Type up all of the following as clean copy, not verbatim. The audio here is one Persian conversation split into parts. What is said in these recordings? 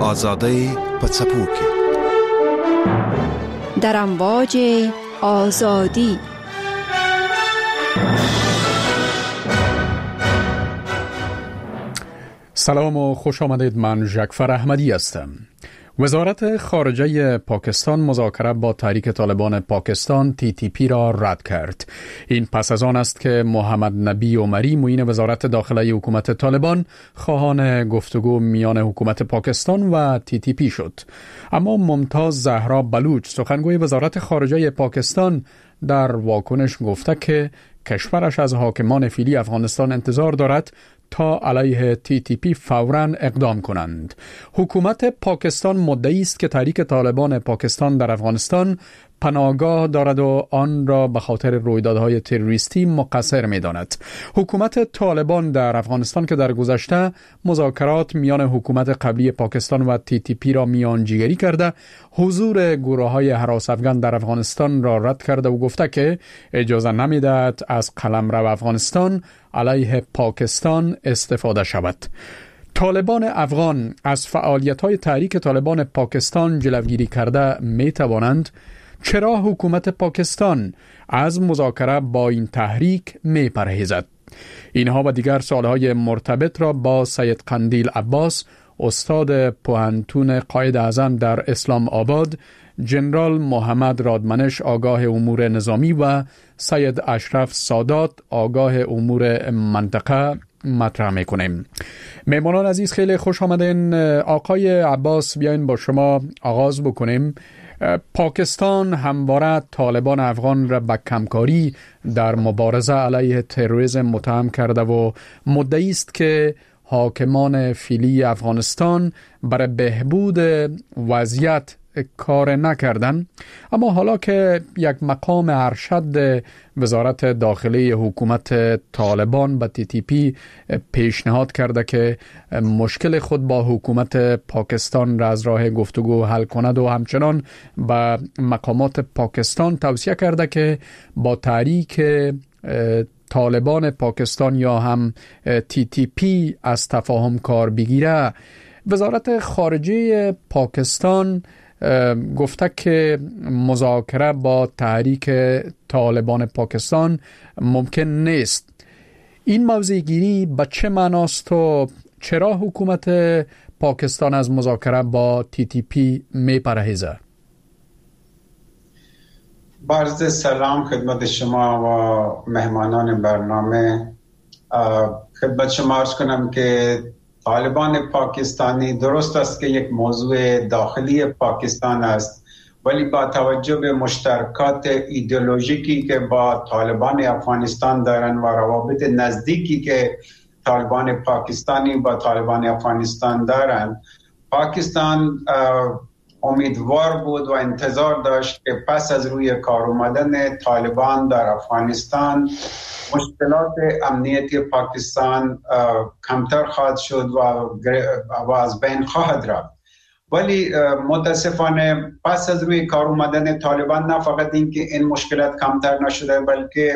آزادی پڅپوکي در امواج آزادی. سلام و خوش آمدید. من جعفر احمدی هستم. وزارت خارجه پاکستان مذاکره با تحریک طالبان پاکستان TTP را رد کرد. این پس از آن است که محمد نبی عمری معین وزارت داخلی حکومت طالبان خواهان گفتگو میان حکومت پاکستان و TTP شد. اما ممتاز زهرا بلوچ سخنگوی وزارت خارجه پاکستان در واکنش گفته که کشورش از حاکمان فعلی افغانستان انتظار دارد تا علیه TTP فوراً اقدام کنند. حکومت پاکستان مدعی است که تحریک طالبان پاکستان در افغانستان پناهگاه دارد و آن را به خاطر رویدادهای تروریستی مقصر می‌داند. حکومت طالبان در افغانستان که در گذشته مذاکرات میان حکومت قبلی پاکستان و TTP را میانجیگری کرده، حضور گروه‌های هراس افغان در افغانستان را رد کرده و گفته که اجازه نمی‌دهد از قلمرو افغانستان علیه پاکستان استفاده شود. طالبان افغان از فعالیت‌های تحریک طالبان پاکستان جلوگیری کرده می‌توانند. چرا حکومت پاکستان از مذاکره با این تحریک می‌پرهیزد؟ اینها و دیگر سوالهای مرتبط را با سید قندیل عباس، استاد پوهنتون قائد اعظم در اسلام آباد، جنرال محمد رادمنش آگاه امور نظامی و سید اشرف سادات آگاه امور منطقه مطرح میکنیم. مهمانان عزیز خیلی خوش آمدین. آقای عباس بیاین با شما آغاز بکنیم. پاکستان همواره طالبان افغان را به کمکاری در مبارزه علیه تروریسم متهم کرده و مدعی است که حاکمان فعلی افغانستان برای بهبود وضعیت کار نکردن. اما حالا که یک مقام ارشد وزارت داخلی حکومت طالبان به TTP پیشنهاد کرده که مشکل خود با حکومت پاکستان را از راه گفتگو حل کند و همچنان به مقامات پاکستان توصیه کرده که با تحریک طالبان پاکستان یا هم TTP از تفاهم کار بگیره، وزارت خارجه پاکستان گفته که مذاکره با تحریک طالبان پاکستان ممکن نیست. این موضع گیری به چه معناست و چرا حکومت پاکستان از مذاکره با TTP میپرهیزه؟ عرض سلام خدمت شما و مهمانان برنامه. خدمت شما عرض کنم که طالبان پاکستانی درست است که یک موضوع داخلی پاکستان است، ولی با توجه به مشترکات ایدئولوژیکی که با طالبان افغانستان دارن و روابط نزدیکی که طالبان پاکستانی با طالبان افغانستان دارن، پاکستان امیدوار بود و انتظار داشت که پس از روی کار اومدن طالبان در افغانستان مشکلات امنیتی پاکستان کمتر خواهد شد و از بین خواهد رفت. ولی متاسفانه پس از روی کار اومدن طالبان نه فقط این که این مشکلات کمتر نشده، بلکه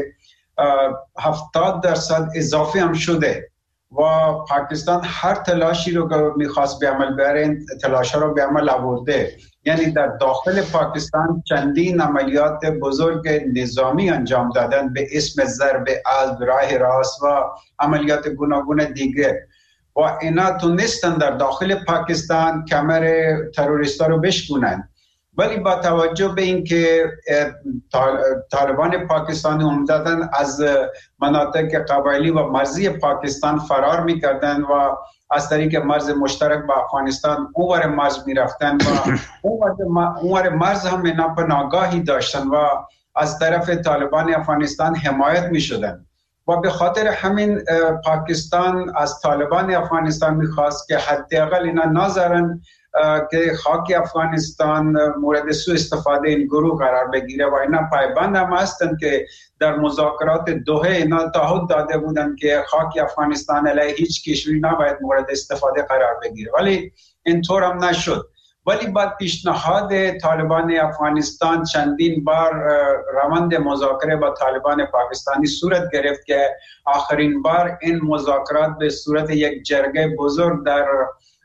70% اضافی هم شده و پاکستان هر تلاشی رو که میخواست به عمل بره تلاش رو به عمل آورده. یعنی در داخل پاکستان چندین عملیات بزرگ نظامی انجام دادن به اسم ضرب اسب، راه راست و عملیات گوناگون دیگه و اینا تونستن در داخل پاکستان کمر تروریستا رو بشکنن. ولی با توجه به اینکه طالبان پاکستانی عمدتاً از مناطق قبایلی و مرزی پاکستان فرار می‌کردند و از طریق مرز مشترک با افغانستان اونور مرز می‌رفتند و اونور مرز هم ناپناهگاهی داشتند و از طرف طالبان افغانستان حمایت می‌شدند و به خاطر همین پاکستان از طالبان افغانستان می‌خواست که حداقل اینا نذارن که خاک افغانستان مورد سوء استفاده این گروه قرار بگیره و اینا پایبند هم هستند که در مذاکرات دوحه اینا تعهد داده بودند که خاک افغانستان علیه هیچ کشوری نباید مورد استفاده قرار بگیره، ولی اینطور هم نشد. ولی بعد پیشنهاد طالبان افغانستان چندین بار روند مذاکره با طالبان پاکستانی صورت گرفت که آخرین بار این مذاکرات به صورت یک جرگه بزرگ در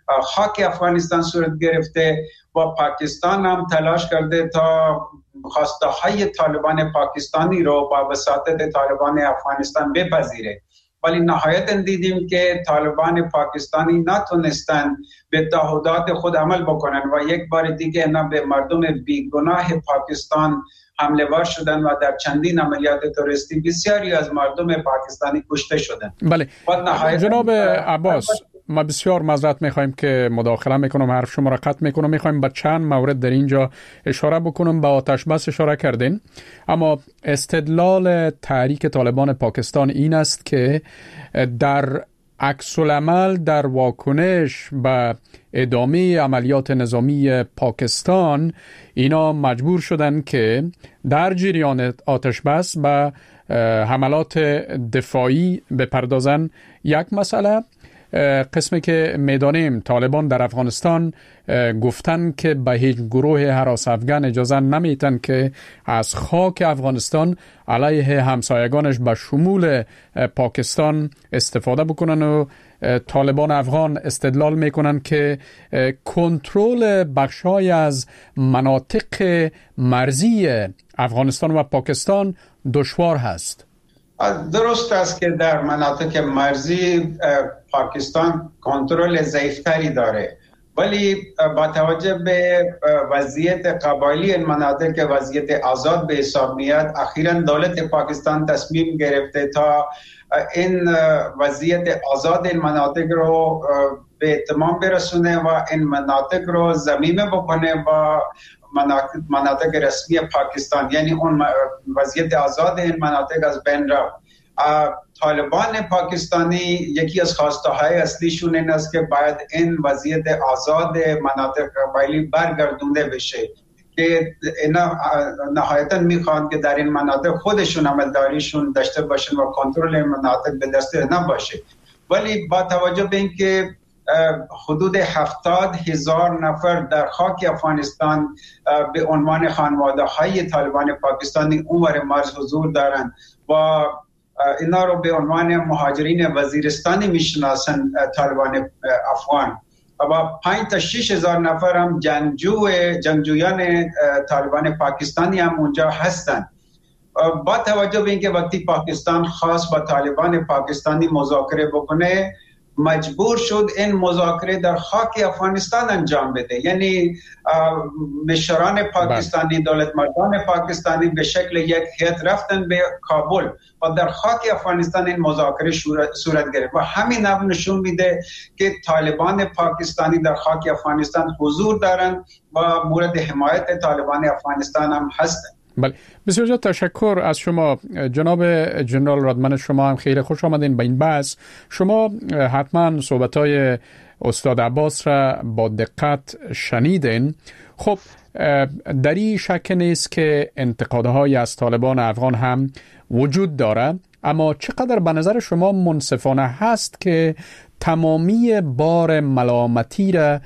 خاک افغانستان صورت گرفته و پاکستان هم تلاش کرده تا خواسته های طالبان پاکستانی رو با وساطت طالبان افغانستان بپذیره، ولی نهایتا دیدیم که طالبان پاکستانی نتونستن به تعهدات خود عمل بکنن و یک بار دیگه اینا به مردم بیگناه پاکستان حمله ور شدن و در چندین عملیات تروریستی بسیاری از مردم پاکستانی کشته شدن. بله جناب عباس، ما بسیار معذرت میخوایم که مداخله میکنم، حرف شما را قطع میکنم. میخوایم به چند مورد در اینجا اشاره بکنم. به آتش بس اشاره کردین، اما استدلال تحریک طالبان پاکستان این است که در عکس العمل در واکنش به ادامه عملیات نظامی پاکستان اینا مجبور شدن که در جریان آتش بس به حملات دفاعی بپردازن. یک مسئله. قسمی که میدانیم طالبان در افغانستان گفتن که به هیچ گروه هراس افغان اجازه نمیتن که از خاک افغانستان علیه همسایگانش به شمول پاکستان استفاده بکنن و طالبان افغان استدلال میکنن که کنترل بخشای از مناطق مرزی افغانستان و پاکستان دشوار هست. درست است که در مناطق مرزی پاکستان کنترل ضعیفتری داره، ولی با توجه به وضعیت قبایلی این مناطق، وضعیت آزاد به حساب میاد، اخیراً دولت پاکستان تصمیم گرفته تا این وضعیت آزاد این مناطق رو به اتمام برسونه و این مناطق رو ضمیمه بکنه و مناطق رسمی پاکستان، یعنی اون وضعیت آزاد این مناطق از بین رفت. طالبان پاکستانی یکی از خواسته های اصلیشون این است که باید این وضعیت آزاد مناطق قبایلی برگردونده بشه که اینا نهایتا میخوان که در این مناطق خودشون عملداریشون داشته باشن و کنترل این مناطق به دست نباشه. ولی با توجه به اینکه حدود 70,000 نفر در خاک افغانستان به عنوان خانواده های طالبان پاکستانی اونور مرز حضور دارند و اینا رو به عنوان مهاجرین وزیرستانی میشناسن طالبان افغان و 5 تا 6,000 نفر هم جنگجویان طالبان پاکستانی هم اونجا هستند. با توجه به اینکه وقتی پاکستان خواست با طالبان پاکستانی مذاکره بکنه، مجبور شد این مذاکره در خاک افغانستان انجام بده، یعنی مشران پاکستانی، دولت مردان پاکستانی به شکل یک هیئت رفتن به کابل و در خاک افغانستان این مذاکره صورت گرفت و همین نشون میده که طالبان پاکستانی در خاک افغانستان حضور دارند و مورد حمایت طالبان افغانستان هم هستند. بله، بسیار تشکر از شما جناب جنرال رادمن. شما هم خیلی خوش آمدین به این بحث. شما حتما صحبت‌های استاد عباس را با دقت شنیدین. خب در این شک نیست که انتقادهای از طالبان افغان هم وجود داره، اما چقدر به نظر شما منصفانه هست که تمامی بار ملامتی را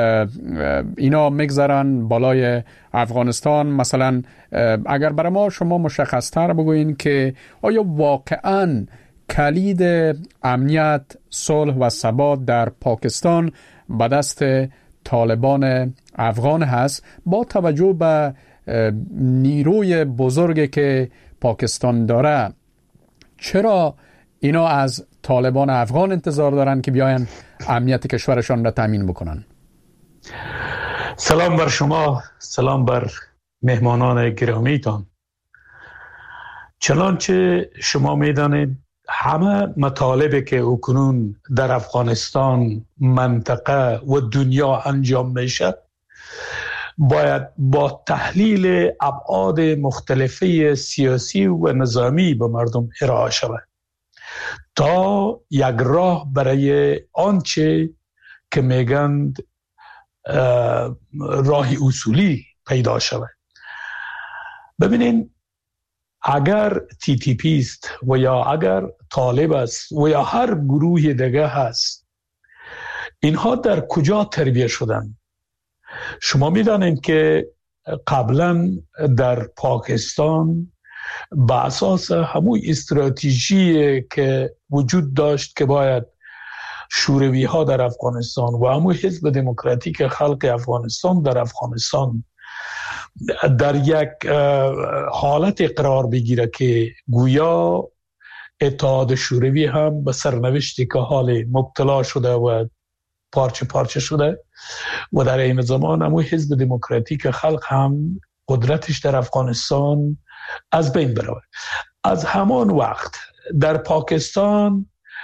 اینا میگذارن بالای افغانستان؟ مثلا اگر برای ما شما مشخص‌تر بگوین که آیا واقعاً کلید امنیت، صلح و ثبات در پاکستان به دست طالبان افغان هست با توجه به نیروی بزرگی که پاکستان داره؟ چرا اینا از طالبان افغان انتظار دارن که بیاین امنیت کشورشان را تامین بکنن؟ سلام بر شما، سلام بر مهمانان گرامیتان. چنانچه شما میدانید همه مطالبی که اکنون در افغانستان، منطقه و دنیا انجام میشه باید با تحلیل ابعاد مختلفه سیاسی و نظامی به مردم ارائه شود تا یک راه برای آنچه که میگند راه اصولی پیدا شود. ببینین، اگر TTP است و یا اگر طالب است و یا هر گروه دیگه هست، اینها در کجا تربیت شدن؟ شما میدانید که قبلا در پاکستان به اساس همون استراتژی که وجود داشت که باید شوروی ها در افغانستان و همون حزب دموکراتیک خلق افغانستان در افغانستان در یک حالت قرار بگیره که گویا اتحاد شوروی هم به سرنوشتی که حال مبتلا شده و پارچه پارچه شده و در این زمان همون حزب دموکراتیک خلق هم قدرتش در افغانستان از بین بره. از همان وقت در پاکستان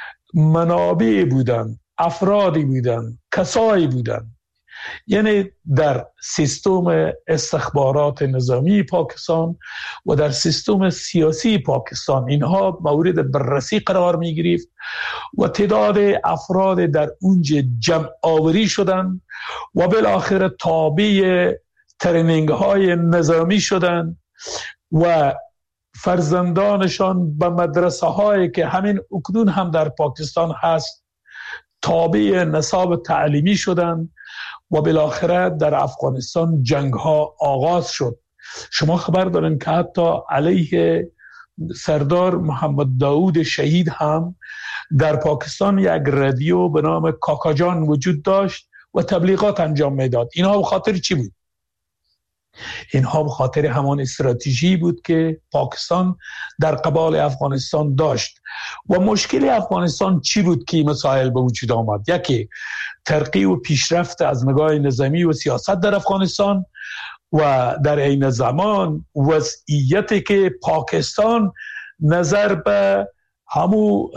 منابع بودن، افرادی بودن، کسایی بودن، یعنی در سیستم استخبارات نظامی پاکستان و در سیستم سیاسی پاکستان اینها مورد بررسی قرار می گرفت و تعداد افراد در اونجا جمع آوری شدن و بالاخره تابع ترینینگ های نظامی شدن و فرزندانشان به مدرسه هایی که همین اکنون هم در پاکستان هست تابع نصاب تعلیمی شدن و بالاخره در افغانستان جنگ ها آغاز شد. شما خبر دارین که حتی علیه سردار محمد داود شهید هم در پاکستان یک رادیو به نام کاکاجان وجود داشت و تبلیغات انجام میداد. اینها به خاطر چی بود؟ اینها به خاطر همان استراتژی بود که پاکستان در قبال افغانستان داشت. و مشکل افغانستان چی بود که این مسائل به وجود آمد؟ یکی ترقی و پیشرفت از نگاه نظامی و سیاست در افغانستان و در این زمان وضعیتی که پاکستان نظر به همو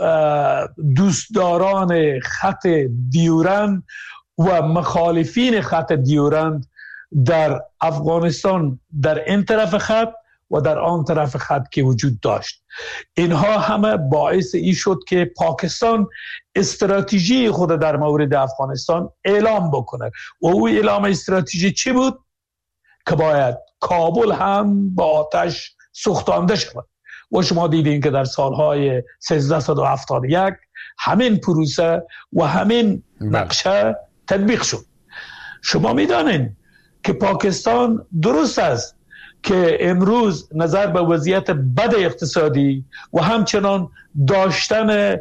دوستداران خط دیورند و مخالفین خط دیورند در افغانستان در این طرف خط و در آن طرف خط که وجود داشت. اینها همه باعث این شد که پاکستان استراتژی خود در مورد افغانستان اعلام بکنه و او اعلام استراتژی چی بود؟ که باید کابل هم با آتش سوختانده شود و شما دیدین که در سالهای 1371 همین پروسه و همین نقشه تطبیق شد. شما میدانین که پاکستان درست است که امروز نظر به وضعیت بد اقتصادی و همچنان داشتن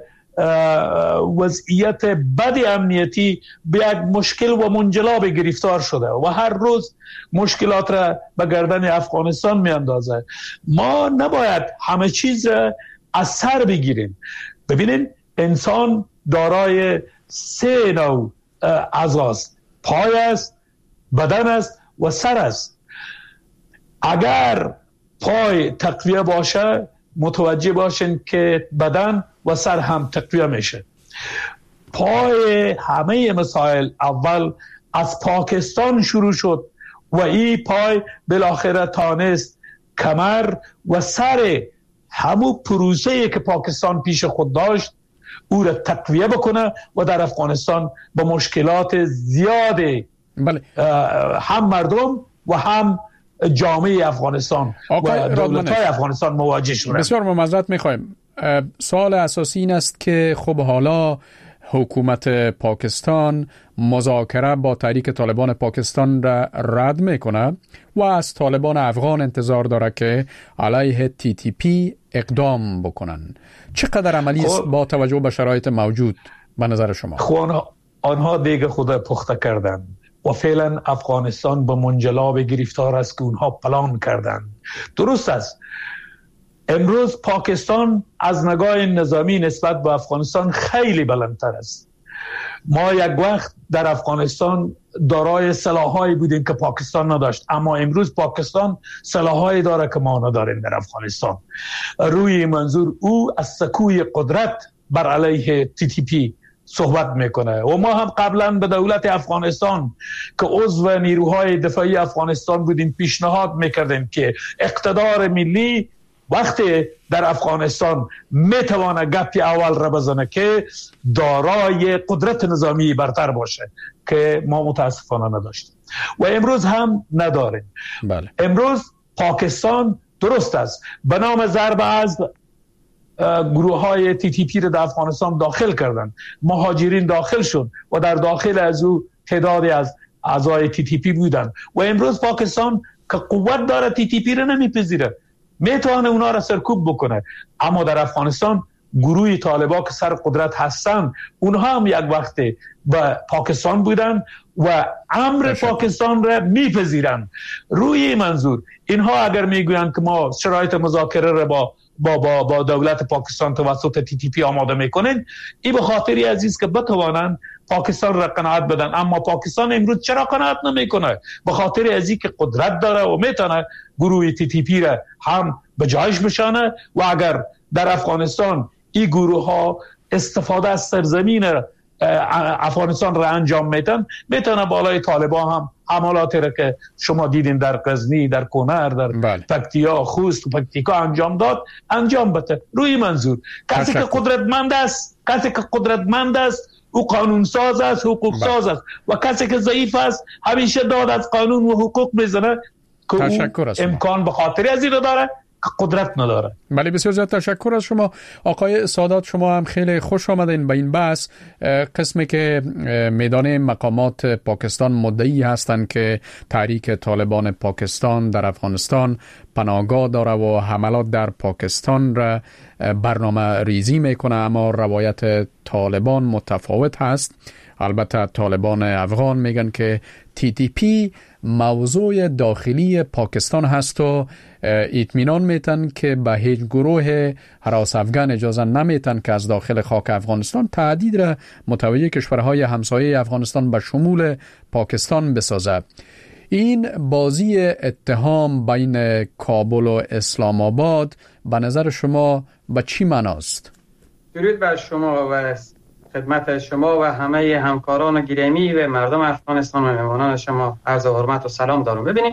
وضعیت بد امنیتی به یک مشکل و منجلاب گرفتار شده و هر روز مشکلات را به گردن افغانستان می اندازه. ما نباید همه چیز از سر بگیریم. ببینید انسان دارای 3 نوع اعضاست: پای است، بدن است و سر است. اگر پای تقویه باشه متوجه باشین که بدن و سر هم تقویه میشه. پای همه مسائل اول از پاکستان شروع شد و این پای بالاخره تانست کمر و سر همون پروسه‌ای که پاکستان پیش خود داشت او را تقویه بکنه و در افغانستان با مشکلات زیاده هم مردم و هم جامعه افغانستان و دولت‌های افغانستان مواجه شدند. بسیار معذرت می‌خوایم. سوال اساسی این است که خب حالا حکومت پاکستان مذاکره با تحریک طالبان پاکستان را رد میکنه و از طالبان افغان انتظار داره که علیه TTP اقدام بکنن. چقدر عملی است با توجه به شرایط موجود به نظر شما؟ آنها دیگه خود پخته کردن و فعلا افغانستان به منجلاب گرفتار است که اونها پلان کردن. درست است. امروز پاکستان از نگاه نظامی نسبت به افغانستان خیلی بلندتر است. ما یک وقت در افغانستان دارای سلاحایی بودیم که پاکستان نداشت، اما امروز پاکستان سلاحایی داره که ما نداریم در افغانستان. روی منظور او از سکوی قدرت بر علیه TTP صحبت میکنه و ما هم قبلا به دولت افغانستان که عضو نیروهای دفاعی افغانستان بودیم پیشنهاد میکردیم که اقتدار ملی وقتی در افغانستان میتوانه گپی اول را بزنه که دارای قدرت نظامی برتر باشه که ما متاسفانه نداشتیم و امروز هم نداریم. بله. امروز پاکستان درست است به نام ضرب از گروه های TTP را در افغانستان داخل کردن، مهاجرین داخل شد و در داخل از او تعدادی از اعضای TTP بودن و امروز پاکستان که قوت داره TTP را نمیپذیره، میتونه اونا را سرکوب بکنه، اما در افغانستان گروه طالبان که سر قدرت هستن اونها هم یک وقت به پاکستان بودن و امر پاکستان را میپذیرن. روی منظور اینها اگر میگویند که ما شرایط مذاکره را با دولت پاکستان توسط TTP آماده میکنن، این به خاطری عزیز که بتوانند پاکستان را قناعت بدن. اما پاکستان امروز چرا قناعت نمیکنه؟ به خاطر ازی که قدرت داره و میتونه گروه TTP را هم به جایش بشانه و اگر در افغانستان این گروه ها استفاده از سرزمین افغانستان را انجام میتونه بالای طالبان هم حملاتی را که شما دیدین در غزنی، در کنر، در پکتیا، خوست و پکتیکا انجام بده. روی منظور کسی که قدرتمند است او قانون ساز است، حقوق ساز است و کسی که ضعیف است همیشه داد از قانون و حقوق میزنه که او امکان به خاطر از این داره که قدرت نداره. بله، بسیار زیاد تشکر از شما آقای سادات. شما هم خیلی خوش آمدین به این بحث. قسمی که میدان مقامات پاکستان مدعی هستند که تحریک طالبان پاکستان در افغانستان پناهگاه داره و حملات در پاکستان را برنامه ریزی میکنه، اما روایت طالبان متفاوت هست. البته طالبان افغان میگن که TTP موضوع داخلی پاکستان هست و اطمینان میتن که به هیچ گروه هراس افغان اجازه نمیتن که از داخل خاک افغانستان تهدید را متوجه کشورهای همسایه افغانستان به شمول پاکستان بسازد. این بازی اتهام بین کابل و اسلام آباد به نظر شما به چی معناست؟ درود بر شما و خدمت شما و همه همکاران گرامی و مردم افغانستان و مهمانان شما عرض حرمت و سلام دارم. ببینید،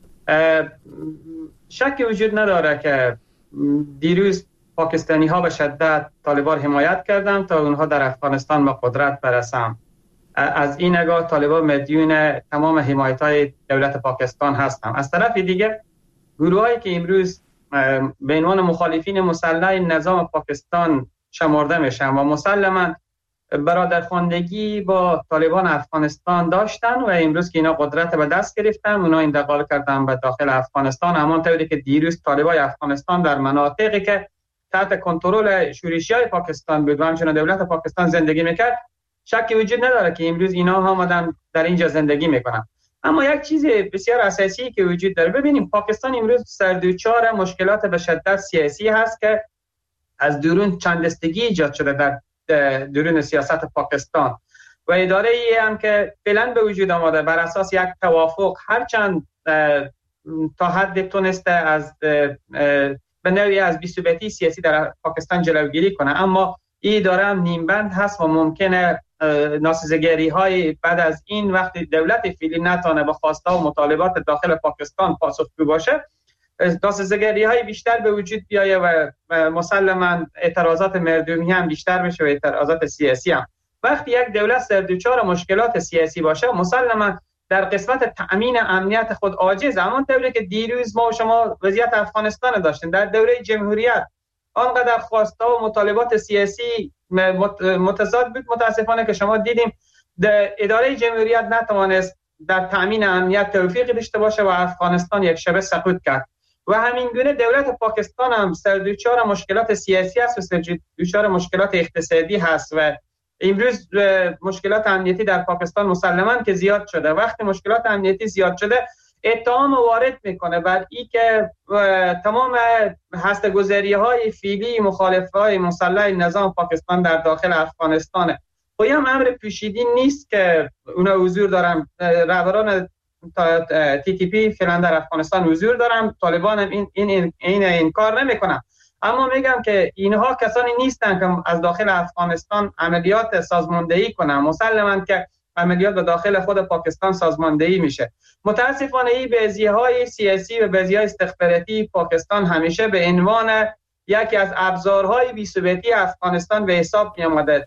شکی وجود نداره که دیروز پاکستانی ها به شدت طالبان حمایت کردند تا اونها در افغانستان به قدرت برسند. از این نگاه طالبان مدیون تمام حمایت های دولت پاکستان هستند. از طرف دیگه گروه هایی که امروز به عنوان مخالفین مسلح نظام پاکستان شمرده میشن و مسلما برادرخواندگی با طالبان افغانستان داشتن و امروز که اینا قدرت به دست گرفتن اونا انتقال کردن به داخل افغانستان، همانطوری که دیروز طالبان افغانستان در مناطقی که تحت کنترل شورشیای پاکستان بود و همچنین دولت پاکستان زندگی میکرد، شکی وجود نداره که امروز اینا هم آمدن در اینجا زندگی میکنن. اما یک چیز بسیار اساسی که وجود داره، ببینیم پاکستان امروز سردوچار مشکلات به شدت سیاسی هست که از درون چند دستگی ایجاد شده در درون سیاست پاکستان و اداره ای هم که فعلا به وجود آمده بر اساس یک توافق هرچند تا حد تونسته از به نوعی از بی‌ثباتی سیاسی در پاکستان جلوگیری کنه، اما این اداره هم نیمبند هست و ممکنه ناسزگری های بعد از این وقتی دولت فعلی نتونه به خواسته و مطالبات داخل پاکستان پاسخگو باشه، ناسزگری های بیشتر به وجود بیایه و مسلما اعتراضات مردمی هم بیشتر بشه و اعتراضات سیاسی هم. وقتی یک دولت سردوچار مشکلات سیاسی باشه مسلما در قسمت تأمین امنیت خود عاجز. همانطوری که دیروز ما و شما وضعیت افغانستان داشتیم در دوره جمهوریت، آنقدر خواسته و مطالبات سیاسی متضاد بود متاسفانه که شما دیدیم اداره جمهوریت نتوانست در تأمین امنیت توفیقی داشته باشه و افغانستان یک شبه سقوط کرد. و همین گونه دولت پاکستان هم سردوچار مشکلات سیاسی است و سردوچار مشکلات اقتصادی هست و امروز مشکلات امنیتی در پاکستان مسلماً که زیاد شده. وقتی مشکلات امنیتی زیاد شده اتهام وارد میکنه بر این که تمام هسته‌گذاری‌های فعلی مخالفای مسلح نظام پاکستان در داخل افغانستانه. و هم امر پیچیده نیست که اونا حضور دارن، رهبران TTP فعلا در افغانستان حضور دارن، طالبان هم این کار نمیکنن. اما میگم که اینها کسانی نیستن که از داخل افغانستان عملیات سازماندهی کنن. مسلماً که عملیات به داخل خود پاکستان سازماندهی میشه. متاسفانه این بعضی‌های سیاسی و بعضی‌های استخباراتی پاکستان همیشه به عنوان یکی از ابزارهای بی‌ثباتی افغانستان به حساب می آمده.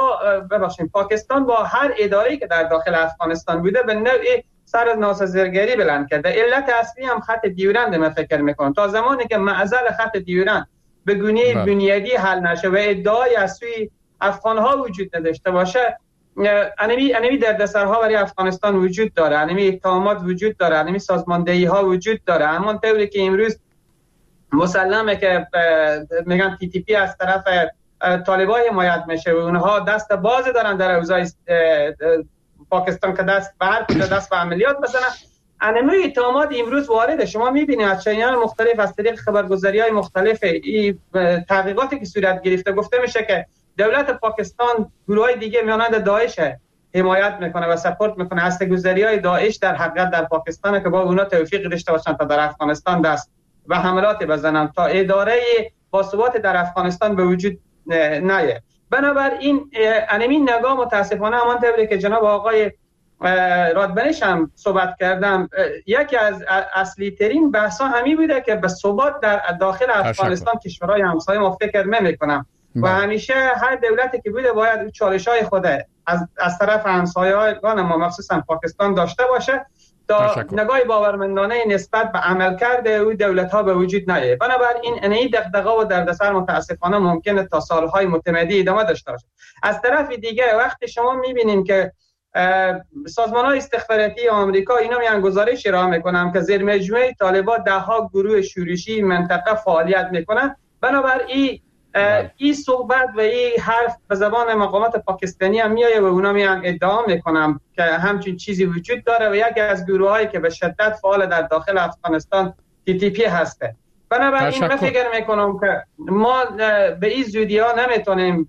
پاکستان با هر اداره‌ای که در داخل افغانستان بوده به نوعی سر از ناسازگری بلند کرده. علت اصلی هم خط دیورند من فکر میکنم. تا زمانی که معضل خط دیورند به گونه بنیادی حل نشه و ادعای از سوی افغان‌ها وجود نداشته باشه، انمی دردسرها برای افغانستان وجود داره، انمی اتهامات وجود داره، انمی سازماندهی‌ها وجود داره. همانطوری که امروز مسلمه که میگن TTP از طرف طالبان حمایت میشه و اونها دست باز دارن در اوضاع پاکستان که دست به هر کجا دست به عملیات بزنن. انواع اتهامات امروز وارده. شما میبینید از چینل مختلف از طریق خبرگزاری‌های مختلف این تحقیقاتی که صورت گرفته گفته میشه که دولت پاکستان گروهای دیگه مانند داعش حمایت میکنه و سپورت میکنه. هسته‌گذاری‌های داعش در حقیقت در پاکستان که با اونا توفیق داشته باشن تا در افغانستان دست و حملات بزنن تا اداره باثبات در افغانستان به وجود نیه. بنابراین این نگاه متاسفانه همانطوری که جناب آقای رادبنش هم صحبت کردم، یکی از اصلی ترین بحثا همین بوده که به ثبات در داخل افغانستان کشورهای همسایه ما فکر نمی‌کنم و همیشه هر دولتی که بوده باید چالش‌های خود از طرف همسایه‌هایگان ما مخصوصا پاکستان داشته باشه تا نگاه باورمندانه نسبت به عملکرد او دولت‌ها به وجود نیاید. بنابراین این دغدغه و دردسر متاسفانه ممکنه تا سال‌های متمادی ادامه داشته باشه. از طرف دیگه وقتی شما می‌بینیم که سازمان‌های استخباراتی آمریکا اینا میان گزارش ارائه میکنن که زیر مجموعه طالبان ده‌ها گروه شورشی منطقه فعالیت میکنن، بنابراین این صحبت و این حرف به زبان مقامات پاکستانی هم میایه و اونا میان ادعا میکنن که همچین چیزی وجود داره و یکی از گروهایی که به شدت فعال در داخل افغانستان TTP هسته. بنابراین من فکر میکنم که ما به این زودی ها نمیتونیم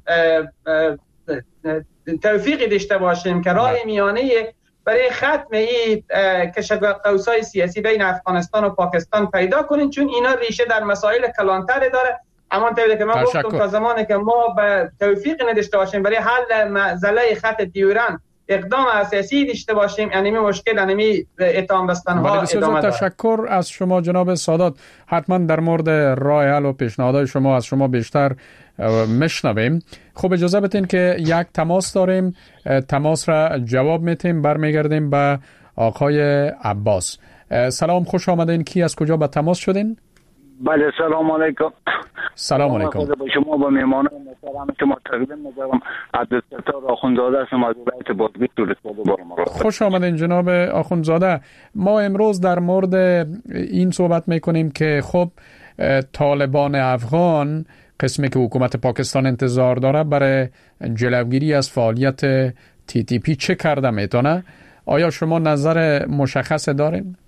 توفیقی داشته باشیم که راه میانه برای ختم این کشمکش‌های سیاسی بین افغانستان و پاکستان پیدا کنیم، چون اینا ریشه در مسائل کلانتر داره. همانطوری که من گفتم تا زمانی که ما به توفیق نداشته باشیم برای حل معضله خط دیورند اقدام اساسی داشته باشیم، یعنی مشکل اتهام بستن‌ها ادامه داره. تشکر از شما جناب سادات. حتما در مورد راه حل و پیشنهادهای شما از شما بیشتر مشنویم. خب اجازه بدین که یک تماس داریم، تماس را جواب میتیم، برمیگردیم به آقای عباس. سلام، خوش آمدین. کی از کجا به تماس شدین؟ بله سلام علیکم. سلام علیکم. با شما با مهمانان محترم شما تقدیم می‌کنم. عبدالستار آخوندزاده هستم از ولایت بادغیس تورستان بارمراد. خوش آمدین جناب آخوندزاده. ما امروز در مورد این صحبت میکنیم که خب طالبان افغان، قسمی که حکومت پاکستان انتظار داره برای جلوگیری از فعالیت TTP چه کرده میتونه؟ آیا شما نظر مشخص دارین؟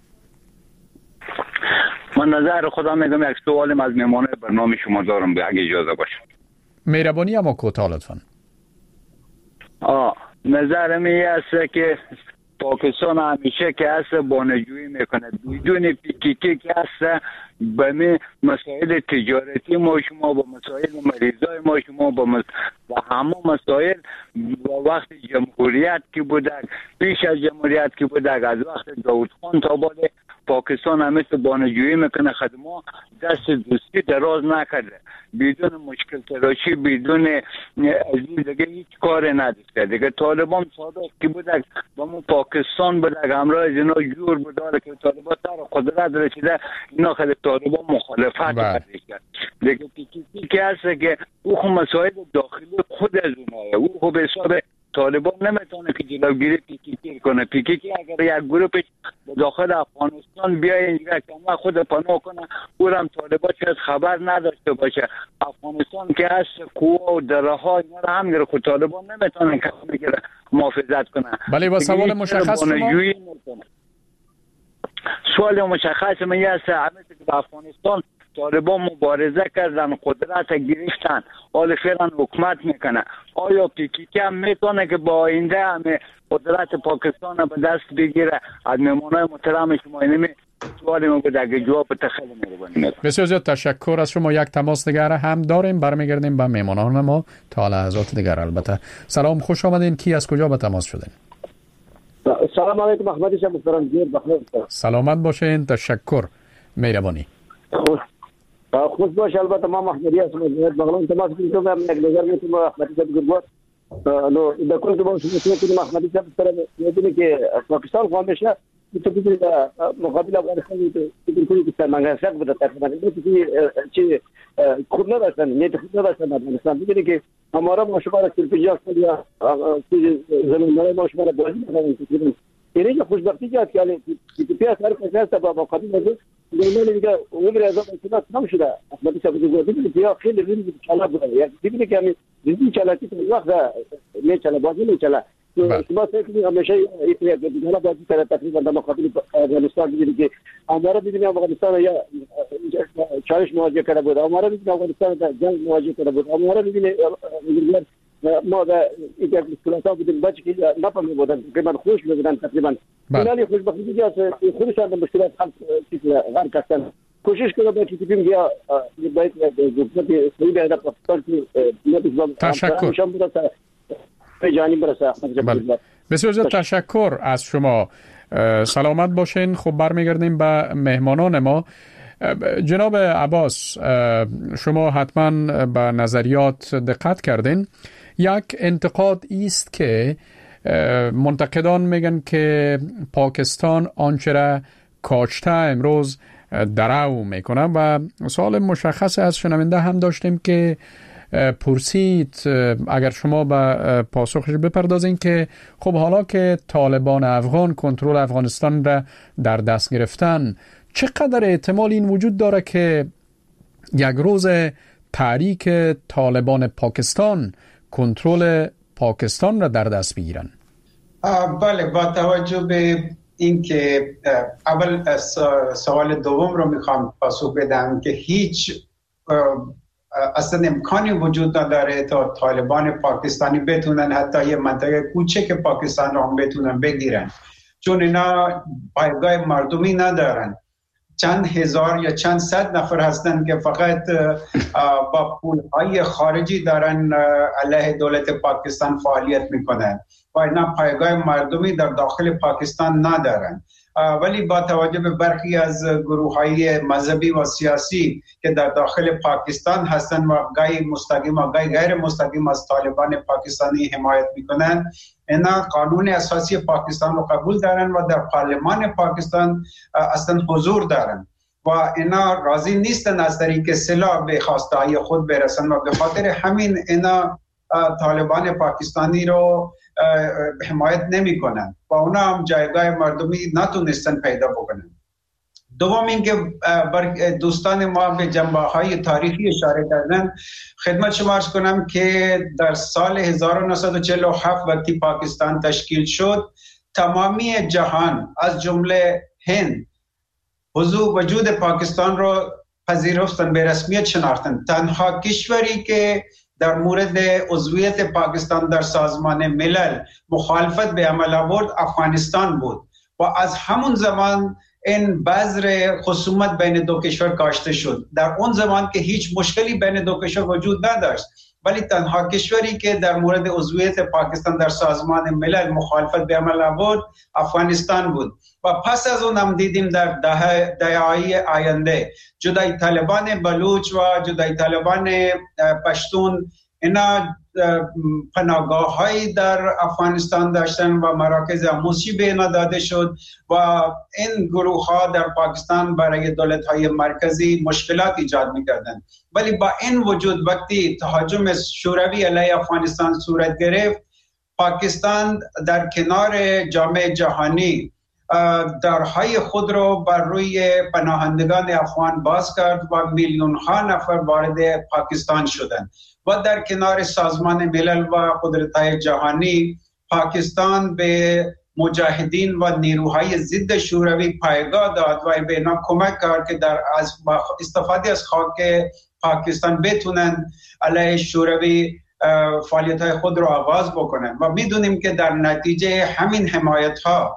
من نظر خودم میگم یک سوالم از مهمان برنامه شما دارم به اگه اجازه باشه. مهربانی اما کوتاه لطفاً. نظرم این است که پاکستان همیشه که هست بانجویی میکنه بدون پیکیکی که هست به مسائل تجارتی ما شما با مسائل مریضای ما شما با همه مسائل و وقت جمهوریت که بودن پیش از جمهوریت که بودن از وقت داود خان تا بعد پاکستان همیشه بانجویی میکنه خدمات دست دوستی دراز نکرده بدون مشکل تراشی بدون عزیز دیگه هیچ کار نداشته دیگه. طالبان صادق که بودن با ما پاکستان بودن همراه از اینا جور بوداره که طالبان سر قدرت رسیده اینا خیلی طالبان مخالفت کرده دیگه. پیکیکی که هست که او خود مسائل داخلی خود از اونایه او خود به حساب طالبان نمیتونه که جلوگیری پیکیکی کنه. پیکیکی اگر یک گروپش داخل افغانستان بیایه اینجا که خود پناه کنه او هم طالبان چیز خبر نداشته باشه. افغانستان که هست کوه و دره ها اینا رو هم گره خود طالبان نمیتونه که میگیره محافظت کنه. بله با سوال مشخص شما؟ سوال مشخص من هست همه که افغانستان طالبان مبارزه کردن قدرت گرفتن حال فعلا حکومت میکنه. آیا پیکیکی هم میتونه که با آینده همه قدرت پاکستان به دست بگیره؟ از مهمانای محترم شما اینمی سوالی ما بود اگه جواب تخیل می‌کنید. بسیار زیاد تشکر از شما. یک تماس دیگر هم داریم، برمیگردیم به مهمانان ما تا لحظات دیگر. البته سلام، خوش آمدین. کی از کجا به تماس شدین؟ سلام علیکم. احمدی شب محترم جیر بخیر. سلامت باشین. تشکر. مهربانی. خوش باش. البته ما محمدی هستم از بغلان تماس می‌کنم. من یک نظر میتونم احمدی صاحب گرگوت نو د کول ته مو چې احمدی صاحب سره یادونه کې پاکستان خو همیشه په مقابل افغانستان کې کوم څه څنګه څنګه بده تقریبا چې خود نه داشتن نه خود نه داشتن افغانستان دیگه که हमारा मशवरा सिर्फ या زمین ما شما بازی می‌کنیم اینه خوشبختی که TTP اثر کجاست با قبول نشد دولت میگه عمر از اصلا تمام شده احمدی صاحب میگه بیا خیلی ریزی چالا بود یعنی دیدی که همین ریزی چالاتی تو وقت میچاله بازی میچاله شما فکر همیشه این دیگه بازی سره تقریبا در مقابل افغانستان دیدی که امارا دیدیم افغانستان یا چالش مواجه کرده بود امارا دیدیم افغانستان در جنگ مواجه کرده بود امارا دیدیم ما در یک اسکولتا بودیم بچه که نفهمی بودن که من خوش بودن تقریبا ولی خوشبختی که خودشان به مشکلات غرق کردن کوشش کنه با TTP میگه باید حکومت صحیح در پاکستان که تشکر بسیار زیاد تشکر از شما. سلامت باشین. خب برمیگردیم به مهمانان ما. جناب عباس، شما حتما به نظریات دقت کردین. یک انتقاد است که منتقدان میگن که پاکستان آنچه را کاشته امروز درو میکنه و سوال مشخص از شنونده هم داشتیم که پرسید اگر شما به پاسخش بپردازین که خب حالا که طالبان افغان کنترل افغانستان را در دست گرفتن چقدر احتمال این وجود داره که یک روز تحریک طالبان پاکستان کنترل پاکستان را در دست بگیرن؟ بله، با توجه به این که اول سوال دوم رو میخوام پاسخ بدم که هیچ اصلا امکانی وجود نداره تا طالبان پاکستانی بتونن حتی یه منطقه کوچک پاکستان رو هم بتونن بگیرن، چون اینا پایگاه مردمی ندارن. چند هزار یا چند صد نفر هستن که فقط با پولهای خارجی دارن علیه دولت پاکستان فعالیت میکنن و اینا پایگاه مردمی در داخل پاکستان ندارن. ولی با توجه به برخی از گروه‌های مذهبی و سیاسی که در داخل پاکستان هستند و گاهی مستقیم و گاهی غیر مستقیم از طالبان پاکستانی حمایت میکنن، اینا قانون اساسی پاکستان رو قبول دارن و در پارلمان پاکستان اصلا حضور دارن و اینا راضی نیستن از طریق سلاح به خواسته‌های خود برسن و به خاطر همین اینا طالبان پاکستانی رو حمایت نمی کنن و اونا هم جایگاه مردمی نتونستن پیدا بکنن. دوم اینکه دوستان ما به جنبه‌های تاریخی اشاره کردن، خدمت شما عرض کنم که در سال 1947 وقتی پاکستان تشکیل شد تمامی جهان از جمله هند وجود پاکستان رو پذیرفتن، به رسمیت شناختن. تنها کشوری که در مورد عضویت پاکستان در سازمان ملل مخالفت به عمل آورد افغانستان بود و از همون زمان این بذر خصومت بین دو کشور کاشته شد. در اون زمان که هیچ مشکلی بین دو کشور وجود نداشت، ولی تنها کشوری که در مورد عضویت پاکستان در سازمان ملل مخالفت به عمل آورد افغانستان بود و پس از اون هم دیدیم در دهه‌های آینده جدای طالبان بلوچ و جدای طالبان پشتون اینا پناهگاه‌هایی در افغانستان داشتن و مراکز آموزشی به اینا داده شد و این گروه‌ها در پاکستان برای دولت‌های مرکزی مشکلات ایجاد می‌کردند. ولی با این وجود وقتی تهاجم شوروی علیه افغانستان صورت گرفت، پاکستان در کنار جامعه جهانی درهای خود رو بر روی پناهندگان افغان باز کرد و میلیون‌ها نفر وارد پاکستان شدند و در کنار سازمان ملل و قدرت‌های جهانی پاکستان به مجاهدین و نیروهای ضد شوروی پایگاه داد و به اینا کمک کرد که در استفاده از خاک پاکستان بتونن علیه شوروی فعالیت‌های خود رو آغاز بکنن و میدونیم که در نتیجه همین حمایت‌ها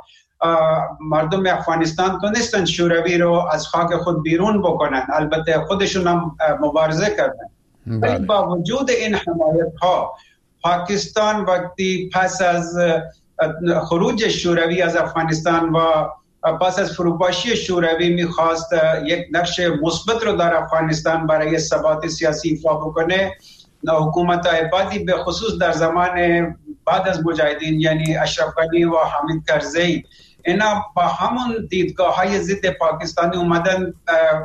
مردم افغانستان تونستن شوروی رو از خاک خود بیرون بکنن. البته خودشون هم مبارزه کردن. ولی با وجود این حمایت‌ها پاکستان وقتی پس از خروج شوروی از افغانستان و پس از فروپاشی شوروی میخواست یک نقش مثبت رو در افغانستان برای ثبات سیاسی ایفا بکنه، حکومت بعدی به خصوص در زمان بعد از مجاهدین یعنی اشرف غنی و حامد کرزی اینا با همون دیدگاه‌های ضد پاکستانی اومدن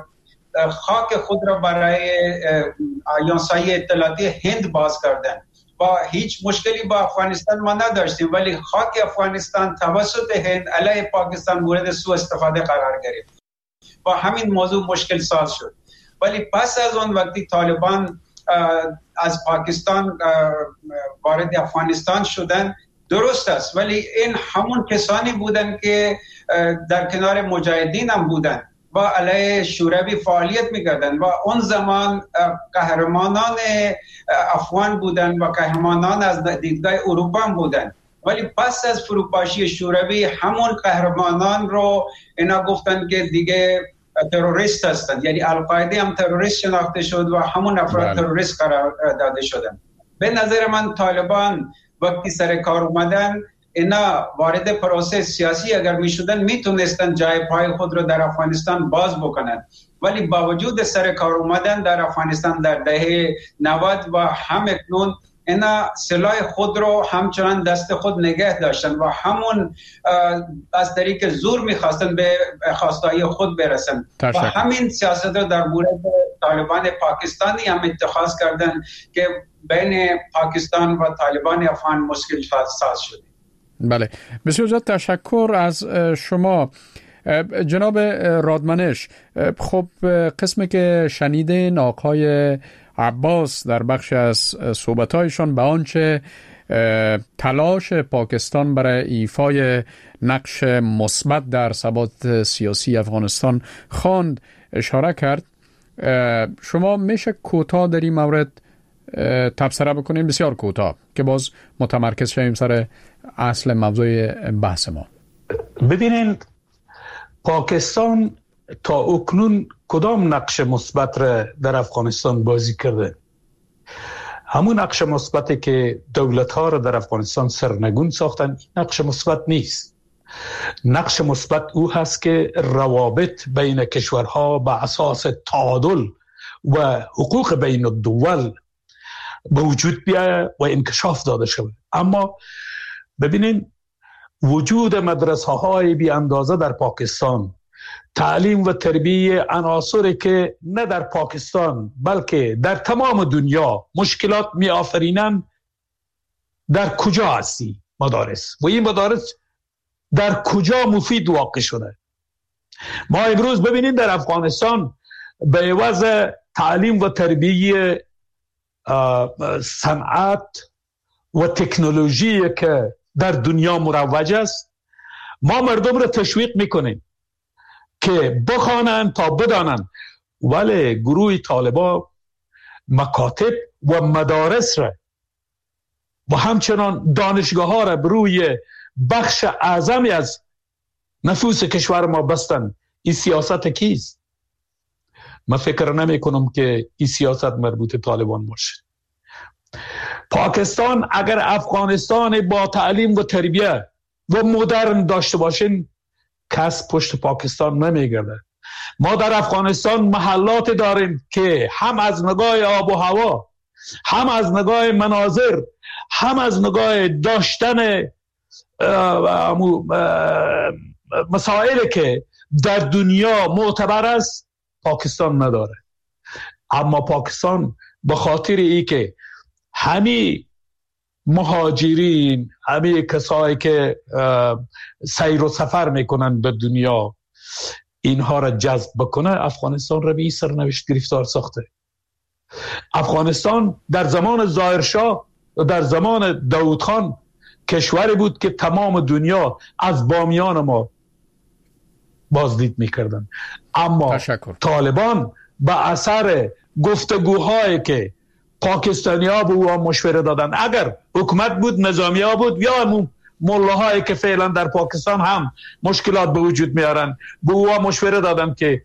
خاک خود را برای آژانس‌های اطلاعاتی هند باز کردن با هیچ مشکلی با افغانستان ما نداشتیم، ولی خاک افغانستان توسط هند علیه پاکستان مورد سوء استفاده قرار گرفت. با همین موضوع مشکل ساز شد. ولی پس از اون وقتی طالبان از پاکستان وارد افغانستان شدن، درست است، ولی این همون کسانی بودن که در کنار مجاهدین هم بودن و علیه شوروی فعالیت میکردن و اون زمان قهرمانان افغان بودن و قهرمانان از دیدگاه اروپا بودن. ولی پس از فروپاشی شوروی همون قهرمانان رو اینا گفتن که دیگه تروریست هستند، یعنی القاعده هم تروریست شناخته شد و همون افراد تروریست قرار داده شدن. به نظر من طالبان وقتی سر کار اومدن، اینا وارد پروسه سیاسی اگر می شدن میتونستن جای پای خود رو در افغانستان باز بکنن، ولی با وجود سر کار اومدن در افغانستان در دهه 90 و همکنون اینا سلاح خود رو همچنان دست خود نگه داشتن و همون از طریق زور میخواستن به خواستهای خود برسن و همین سیاست رو در مورد طالبان پاکستانی هم اتخاذ کردن که بین پاکستان و طالبان افغان مشکل ساز شده. بله، بسیار زیاد تشکر از شما جناب رادمنش. خب قسمی که شنیدین آقای عباس در بخش از صحبت‌هایشان به آنچه تلاش پاکستان برای ایفای نقش مثبت در ثبات سیاسی افغانستان خواند اشاره کرد. شما میشه کوتاه در این مورد تبصره بکنیم، بسیار کوتاه، که باز متمرکز شویم سر اصل موضوع بحث ما. ببینین پاکستان تا اکنون کدام نقش مثبت را در افغانستان بازی کرده؟ همون نقش مثبتی که دولت‌ها را در افغانستان سرنگون ساختن نقش مثبت نیست. نقش مثبت او هست که روابط بین کشورها به اساس تعادل و حقوق بین الدول به وجود بیاید و انکشاف داده شود. اما ببینین وجود مدرسه های بی اندازه در پاکستان، تعلیم و تربیه عناصری که نه در پاکستان بلکه در تمام دنیا مشکلات می آفرینند، در کجا هستی مدارس و این مدارس در کجا مفید واقع شده؟ ما امروز ببینید در افغانستان به عوض تعلیم و تربیه صنعت و تکنولوژی که در دنیا مروج است، ما مردم را تشویق میکنیم که بخوانند تا بدانند، ولی گروه طالبان مکاتب و مدارس را و همچنان دانشگاه ها را بروی بخش اعظمی از نفوس کشور ما بستن. این سیاست کیست؟ من فکر نمی کنم که این سیاست مربوط طالبان باشه. پاکستان اگر افغانستان با تعلیم و تربیه و مدرن داشته باشین، کس پشت پاکستان نمیگرده. ما در افغانستان محلات داریم که هم از نگاه آب و هوا، هم از نگاه مناظر، هم از نگاه داشتن مسائلی که در دنیا معتبر است پاکستان نداره. اما پاکستان به خاطر ای که همین مهاجرین، همین کسایی که سیر و سفر میکنن به دنیا، اینها را جذب بکنه، افغانستان را به این سرنوشت گرفتار ساخته. افغانستان در زمان ظاهرشاه و در زمان داود خان کشوری بود که تمام دنیا از بامیان ما بازدید میکردن. اما طالبان به اثر گفتگوهایی که پاکستانی ها به او مشوره دادن، اگر حکومت بود، نظامی ها بود یا ملاهایی که فعلا در پاکستان هم مشکلات به وجود میارن، به او مشوره دادن که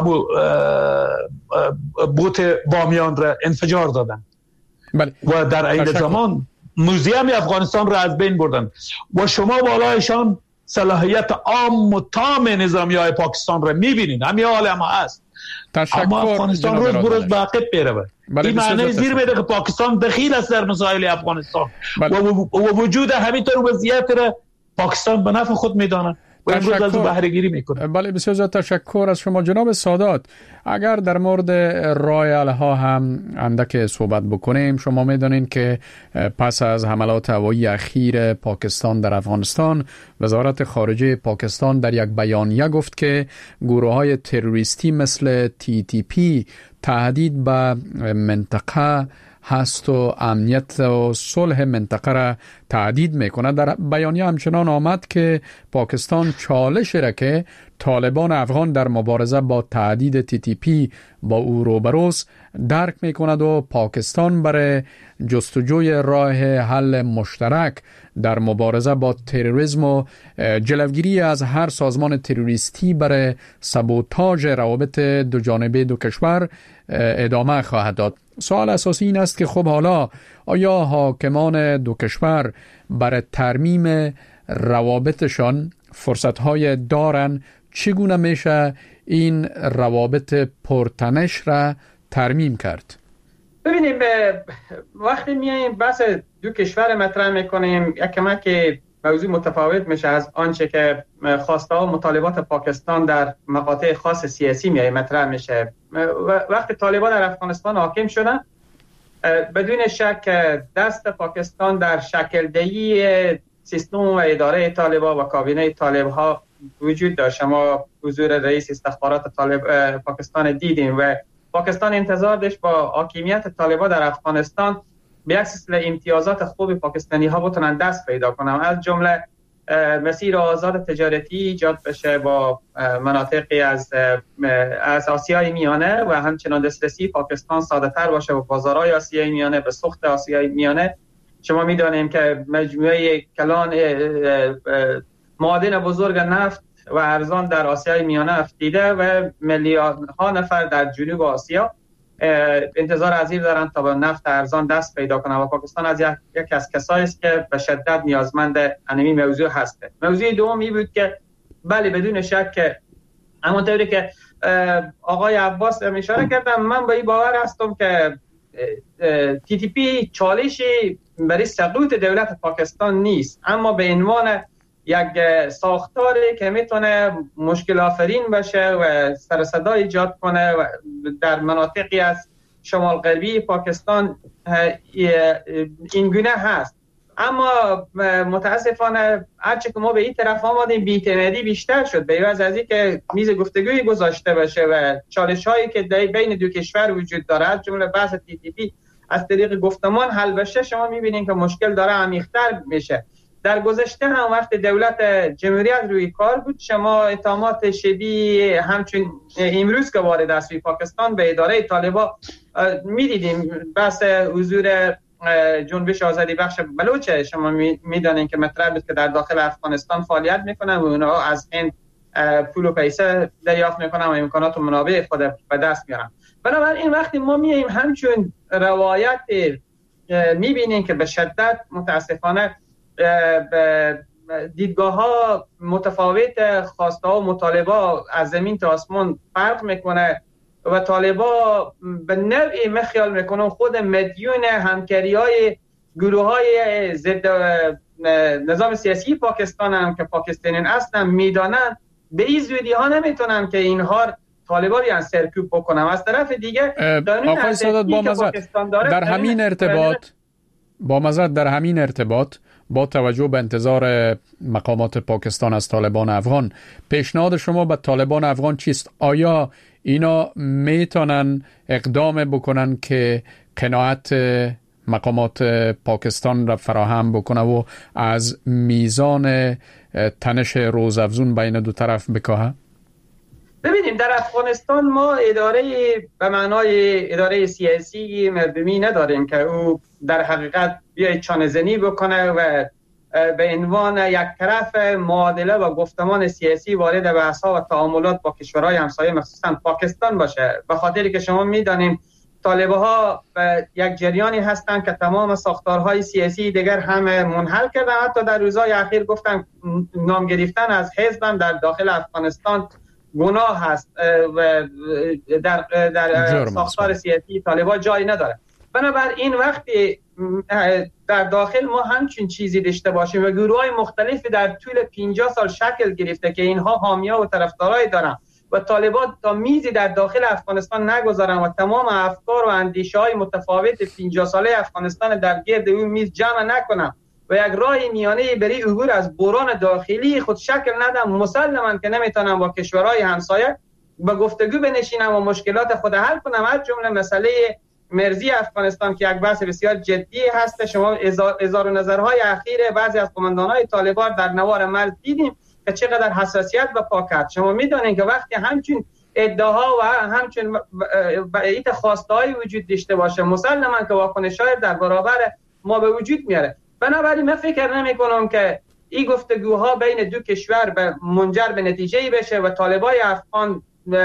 بوت بامیان را انفجار دادن. بله. و در عین زمان موزیم افغانستان را از بین بردن و شما بالایشان صلاحیت عام و تام نظامی های پاکستان را میبینید. همین حال هم هست. اما افغانستان روز بروز به عقب میره. این معنی زیر میده که پاکستان دخیل است در مسائل افغانستان و وجود همینطور وضعیت را پاکستان به نفع خود میدانه و امروز از بهره گیری میکنه. بله، بسیار زیاد تشکر از شما جناب سادات. اگر در مورد رایل ها هم اندک صحبت بکنیم، شما میدونین که پس از حملات هوایی اخیر پاکستان در افغانستان، وزارت خارجه پاکستان در یک بیانیه گفت که گروه های تروریستی مثل TTP تهدید به منطقه هست و امنیت و صلح منطقه را تهدید میکنه. در بیانیه همچنان آمد که پاکستان چالش را که طالبان افغان در مبارزه با تهدید TTP با او روبروست درک میکند و پاکستان برای جستجوی راه حل مشترک در مبارزه با تروریسم و جلوگیری از هر سازمان تروریستی برای سابوتاژ روابط دو جانبه دو کشور ادامه خواهد داد. سوال اساسی این است که خب حالا آیا حاکمان دو کشور برای ترمیم روابطشان فرصت‌های دارن؟ چگونه میشه این روابط پرتنش را ترمیم کرد؟ ببینیم، وقتی میایم بحث دو کشور مطرح میکنیم، یک موضوع متفاوت میشه از آنچه که خواسته و مطالبات پاکستان در مقاطع خاص سیاسی مطرح میشه. وقتی طالبان در افغانستان حاکم شدن، بدون شک دست پاکستان در شکل دهی سیستم و اداره طالبان و کابینه طالبها وجود داشت. شما حضور رئیس استخبارات پاکستان دیدیم و پاکستان انتظار داشت با حاکمیت طالبان در افغانستان به یک سلسله امتیازات خوب پاکستانی ها بتونن دست پیدا کنن، از جمله مسیر آزاد تجارتی ایجاد بشه با مناطقی از آسیای میانه و همچنان دسترسی پاکستان ساده تر باشه و بازارهای آسیای میانه به سوخت آسیای میانه. شما میدانیم که مجموعه کلان معادن بزرگ نفت و ارزان در آسیای میانه افتیده و میلیاردها نفر در جنوب آسیا انتظار عظیم دارند تا به نفت ارزان دست پیدا کنند و پاکستان از یک از کسایی است که به شدت نیازمند همین موضوع هست. موضوع دومی بود که بله بدون شک همونطوری که آقای عباس اشاره کردم، من به این باور هستم که TTP چالشی برای سقوط دولت پاکستان نیست، اما به عنوان یک ساختاری که میتونه مشکل آفرین باشه و سر صدا ایجاد کنه و در مناطقی از شمال غربی پاکستان این گونه هست. اما متاسفانه هرچه که ما به این طرف آمدیم بی‌اعتمادی بیشتر شد به عوض از اینکه میز گفتگویی گذاشته بشه و چالش هایی که بین دو کشور وجود داره جمله بحث TTP از طریق گفتمان حل بشه. شما میبینید که مشکل داره عمیق‌تر میشه. در گذشته هم وقت دولت جمهوریت روی کار بود، شما اتهامات شبیه همچون امروز که وارد است پاکستان به اداره طالبان میدیدیم. بحث حضور جنبش آزادی بخش بلوچ شما میدانین که مطرح بود که در داخل افغانستان فعالیت میکنن و اونها از این پول و پیسه دریافت میکنن و امکانات و منابع خود به دست میارن. بنابراین وقتی ما میایم همچون روایت میبینیم که به شدت متاسفانه دیدگاه ها متفاوت، خواسته ها و مطالبه از زمین تا آسمان فرق میکنه و طالبا به نوعی مخیال میکنه خود مدیون همکاری های گروه های ضد نظام سیاسی پاکستان هم که پاکستانیان هستن میدانن به این زودی ها نمیتونن که اینها طالبا بیان سرکوب بکنن. از طرف دیگه آقای سادات در همین ارتباط با توجه به انتظار مقامات پاکستان از طالبان افغان، پیشنهاد شما به طالبان افغان چیست؟ آیا اینا میتونن اقدام بکنن که قناعت مقامات پاکستان را فراهم بکنه و از میزان تنش روزافزون بین دو طرف بکاهه؟ ببینیم در افغانستان ما اداره به معنای اداره سیاسی مردمی نداریم که او در حقیقت بیاید چانه‌زنی بکنه و به عنوان یک طرف معادله و گفتمان سیاسی وارد بحث‌ها و تعاملات با کشورهای همسایه مخصوصا پاکستان باشه. به خاطری که شما می‌دانیم طالب‌ها یک جریانی هستند که تمام ساختارهای سیاسی دیگر هم منحل کردن. حتی در روزهای اخیر گفتن نام گرفتن از حزب هم در داخل افغانستان گناه هست و در ساختار سیاسی طالبان جایی نداره. بنابراین وقتی در داخل ما همچین چیزی داشته باشیم و گروه‌های مختلفی در طول 50 سال شکل گرفته که اینها حامی‌ها و طرفدارای دارن و طالبان تا میزی در داخل افغانستان نگذارن و تمام افکار و اندیشه‌های متفاوت 50 ساله افغانستان در گرد اون میز جمع نکنن و یک راه میانه برای عبور از بحران داخلی خود شکل ندن، مسلماً که نمیتونن با کشورهای همسایه با گفتگو بنشینن و مشکلات خود حل کنن. از جمله مسئله مرزی افغانستان که یک بحث بسیار جدی هست. شما اظهار و نظرهای اخیر بعضی از قماندان‌های طالبان در نوار مرز دیدیم که چقدر حساسیت به پا کرد. شما میدونید که وقتی همچین ادعاها و همچین ایت خواسته‌های وجود داشته باشه مسلماً که واکنش‌های در برابر ما به وجود میاره. بنابراین من فکر نمی‌کنم که این گفتگوها بین دو کشور به منجر به نتیجه‌ای بشه و طالبای افغان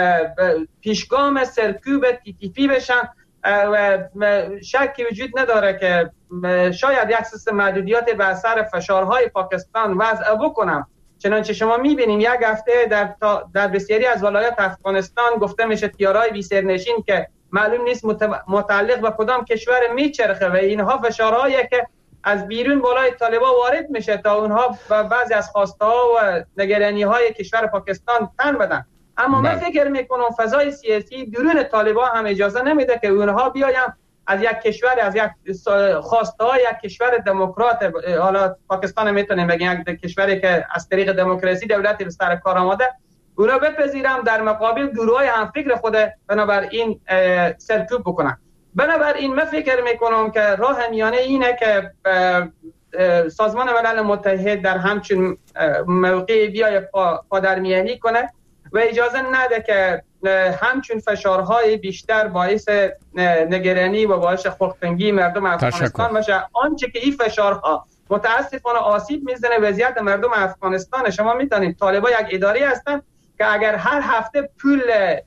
پیشگام سرکوب TTP بشن و شکی وجود نداره که شاید یک سیستم محدودیت به اثر فشارهای پاکستان وضع بکنم. چنانچه شما می‌بینیم یک هفته در بسیاری از ولایات افغانستان گفته میشه تیارهای بی سرنشین که معلوم نیست متعلق به کدام کشور میچرخه و اینها فشارهایی که از بیرون بالای طالبان وارد میشه تا اونها بعضی از خواسته‌ها و نگرانی‌های کشور پاکستان تن بدن. اما من فکر میکنم فضای سیاسی درون طالبان هم اجازه نمیده که اونها بیاین از یک کشور، از یک خواسته‌های یک کشور دموکرات، حالا پاکستان میتونیم بگیم یک کشوری که از طریق دموکراسی دولتی به سر کار آمده، اونها بپذیرم در مقابل گروه‌های هم فکر خود بنابراین سرکوب بکنن. بنابراین من فکر میکنم که راه میانه اینه که سازمان ملل متحد در همچین موقعی بیای پادرمیانی کنه و اجازه نده که همچون فشارهای بیشتر باعث نگرانی و باعث خلق‌تنگی مردم افغانستان بشه. آنچه که این فشارها متاسفانه آسیب میزنه وضعیت مردم افغانستان. شما میتونید طالبان یک اداره هستن که اگر هر هفته پول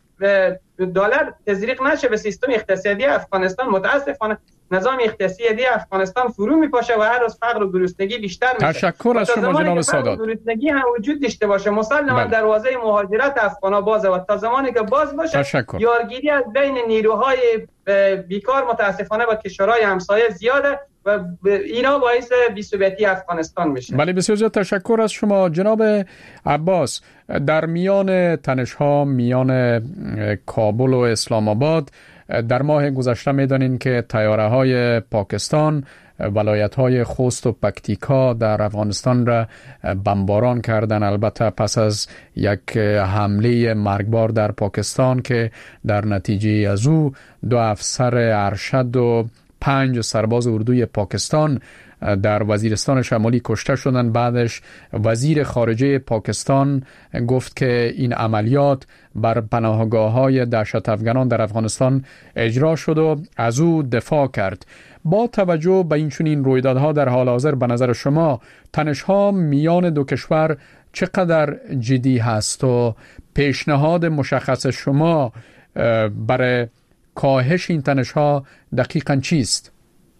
دلار تزریق نشه به سیستم اقتصادی افغانستان، متاسفانه نظام اقتصادی افغانستان فرو میپاشه و هر روز فقر و گرسنگی بیشتر میشه. تشکر از شما جناب سادات. گرسنگی هم وجود داشته باشه مسلماً دروازه مهاجرت افغانا بازه و تا زمانی که باز باشه یارگیری از بین نیروهای بیکار متاسفانه با کشورهای همسایه زیاده و اینا باعث بی‌ثباتی افغانستان میشه. بله بسیار زیاد تشکر از شما جناب عباس. در میان تنش‌ها میان کابل و اسلام آباد در ماه گذشته میدانین که طیاره‌های پاکستان ولایت‌های خوست و پکتیکا در افغانستان را بمباران کردن، البته پس از یک حمله مرگبار در پاکستان که در نتیجه از او 2 افسر ارشد و 5 سرباز اردوی پاکستان در وزیرستان شمالی کشته شدند. بعدش وزیر خارجه پاکستان گفت که این عملیات بر پناهگاه‌های دهشت افغانان در افغانستان اجرا شد و از او دفاع کرد. با توجه به این چنین رویدادها در حال حاضر به نظر شما تنش‌ها میان دو کشور چقدر جدی هست و پیشنهاد مشخص شما برای کاهش این تنش‌ها دقیقاً چیست؟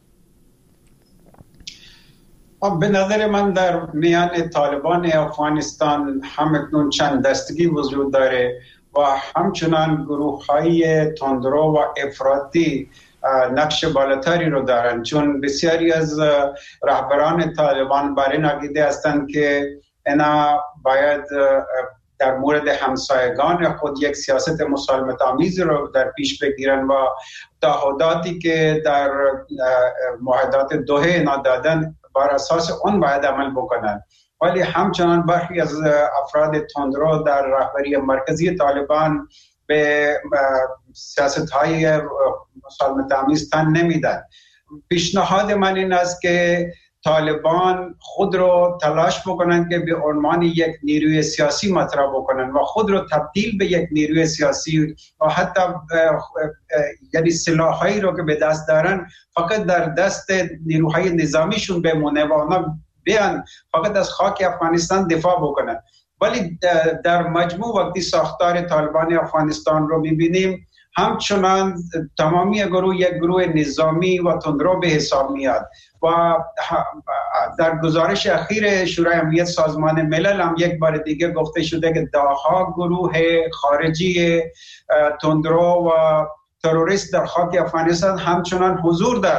به نظر من در میان طالبان افغانستان همکنون چند دستگی وجود داره و همچنان گروه‌های تندرو و افراطی نقش بالاتری رو دارن، چون بسیاری از رهبران طالبان بر این عقیده هستند که اینا باید در مورد همسایگان خود یک سیاست مسالمت‌آمیز رو در پیش بگیرن و تعهداتی که در معاهدات دوحه اینا دادن بر اساس اون باید عمل بکنن. ولی همچنان برخی از افراد تندرو در رهبری مرکزی طالبان به سیاست‌های مسالمت‌آمیز تن نمیدن. پیشنهاد من این است که طالبان خود رو تلاش بکنن که به عنوان یک نیروی سیاسی مطرح بکنن و خود رو تبدیل به یک نیروی سیاسی و حتی یعنی سلاحایی رو که به دست دارن فقط در دست نیروهای نظامیشون بمونه و اونا بیان فقط از خاک افغانستان دفاع بکنن. ولی در مجموع وقتی ساختار طالبان افغانستان رو میبینیم همچنان تمامی گروه یک گروه نظامی و تندرو به حساب میاد و در گزارش اخیر شورای امنیت سازمان ملل هم یک بار دیگه گفته شده که ده‌ها گروه خارجی تندرو و تروریست در خاک افغانستان همچنان حضور دارند.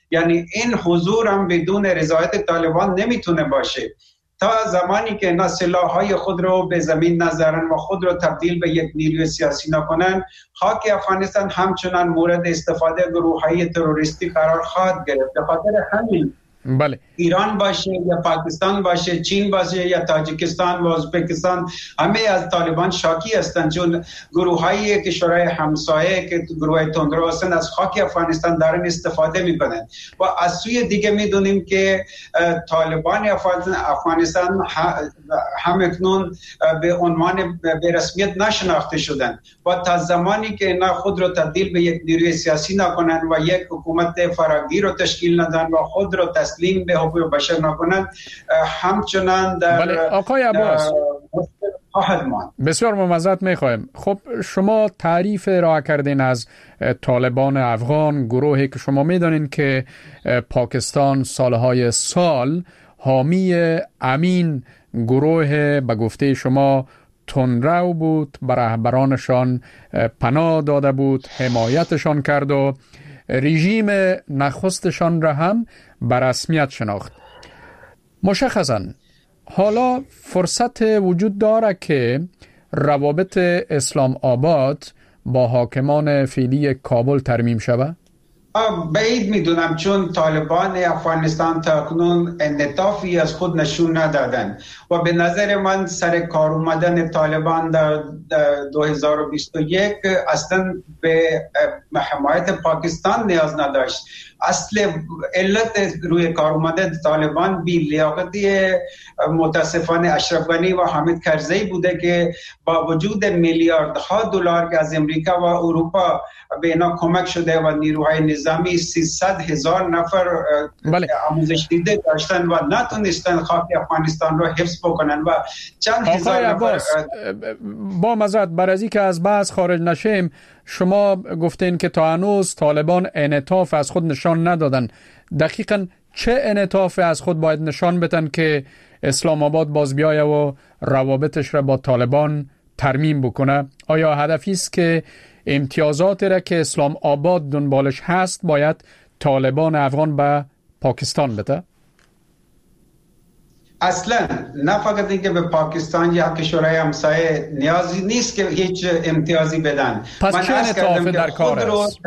یعنی این حضور هم بدون رضایت طالبان نمیتونه باشه. تا زمانی که اینا سلاح‌های خود رو به زمین نذارن و خود رو تبدیل به یک نیروی سیاسی نکنن، خاک افغانستان همچنان مورد استفاده گروه‌های تروریستی قرار خواهد گرفت. به خاطر همین بله. ایران باشه یا پاکستان باشه، چین باشه یا تاجیکستان و ازبکستان، همه از طالبان شاکی هستند، چون گروه‌های کشورهای همسایه که گروه تندرو هستند از خاک افغانستان دارن استفاده میکنن. و از سوی دیگه میدونیم که طالبان افغانستان همکنون به عنوان به رسمیت نشناخته شدن و تا زمانی که اینا خود رو تبدیل به یک نیروی سیاسی نکنن و یک حکومت فراگیر رو تشکیل ندن و خود رو تسلیم به حقوق بشر نکنن، همچنان در بله. آقای عباس بسیار معذرت میخوایم. خب شما تعریف ارائه کردین از طالبان افغان، گروهی که شما میدانین که پاکستان سالهای سال حامی امین گروه به گفته شما تندرو بود، به رهبرانشان پناه داده بود، حمایتشان کرد و رژیم نخستشان را هم به رسمیت شناخت. مشخصاً حالا فرصت وجود داره که روابط اسلام آباد با حاکمان فعلی کابل ترمیم شود؟ بعید میدونم، چون طالبان افغانستان تا کنون انعطافی از خود نشون ندادن و به نظر من سر کار اومدن طالبان در 2021 اصلا به حمایت پاکستان نیاز نداشت. اصل علت روی کار اومدن طالبان بی لیاقتی متاسفانه اشرف غنی و حامد کرزی بوده که با وجود میلیاردها دلار که از امریکا و اروپا به اینا کمک شده و نیروهای نظامی 300,000 نفر آموزش دیده داشتن و نتونستن خاک افغانستان رو حفظ بکنن و چند هزار نفر. با معذرت بر از اینکه از بحث خارج نشیم، شما گفتین که تا هنوز طالبان انعطاف از خود نشان ندادن. دقیقاً چه انعطاف از خود باید نشان بدن که اسلام آباد باز بیایه و روابطش را با طالبان ترمیم بکنه؟ آیا هدفی است که امتیازاتی را که اسلام آباد دنبالش هست باید طالبان افغان به پاکستان بده؟ اصلا نه فقط اینکه به پاکستان یا کشورهای همسایه نیازی نیست که هیچ امتیازی بدن. پس چه انعطافی در کار است؟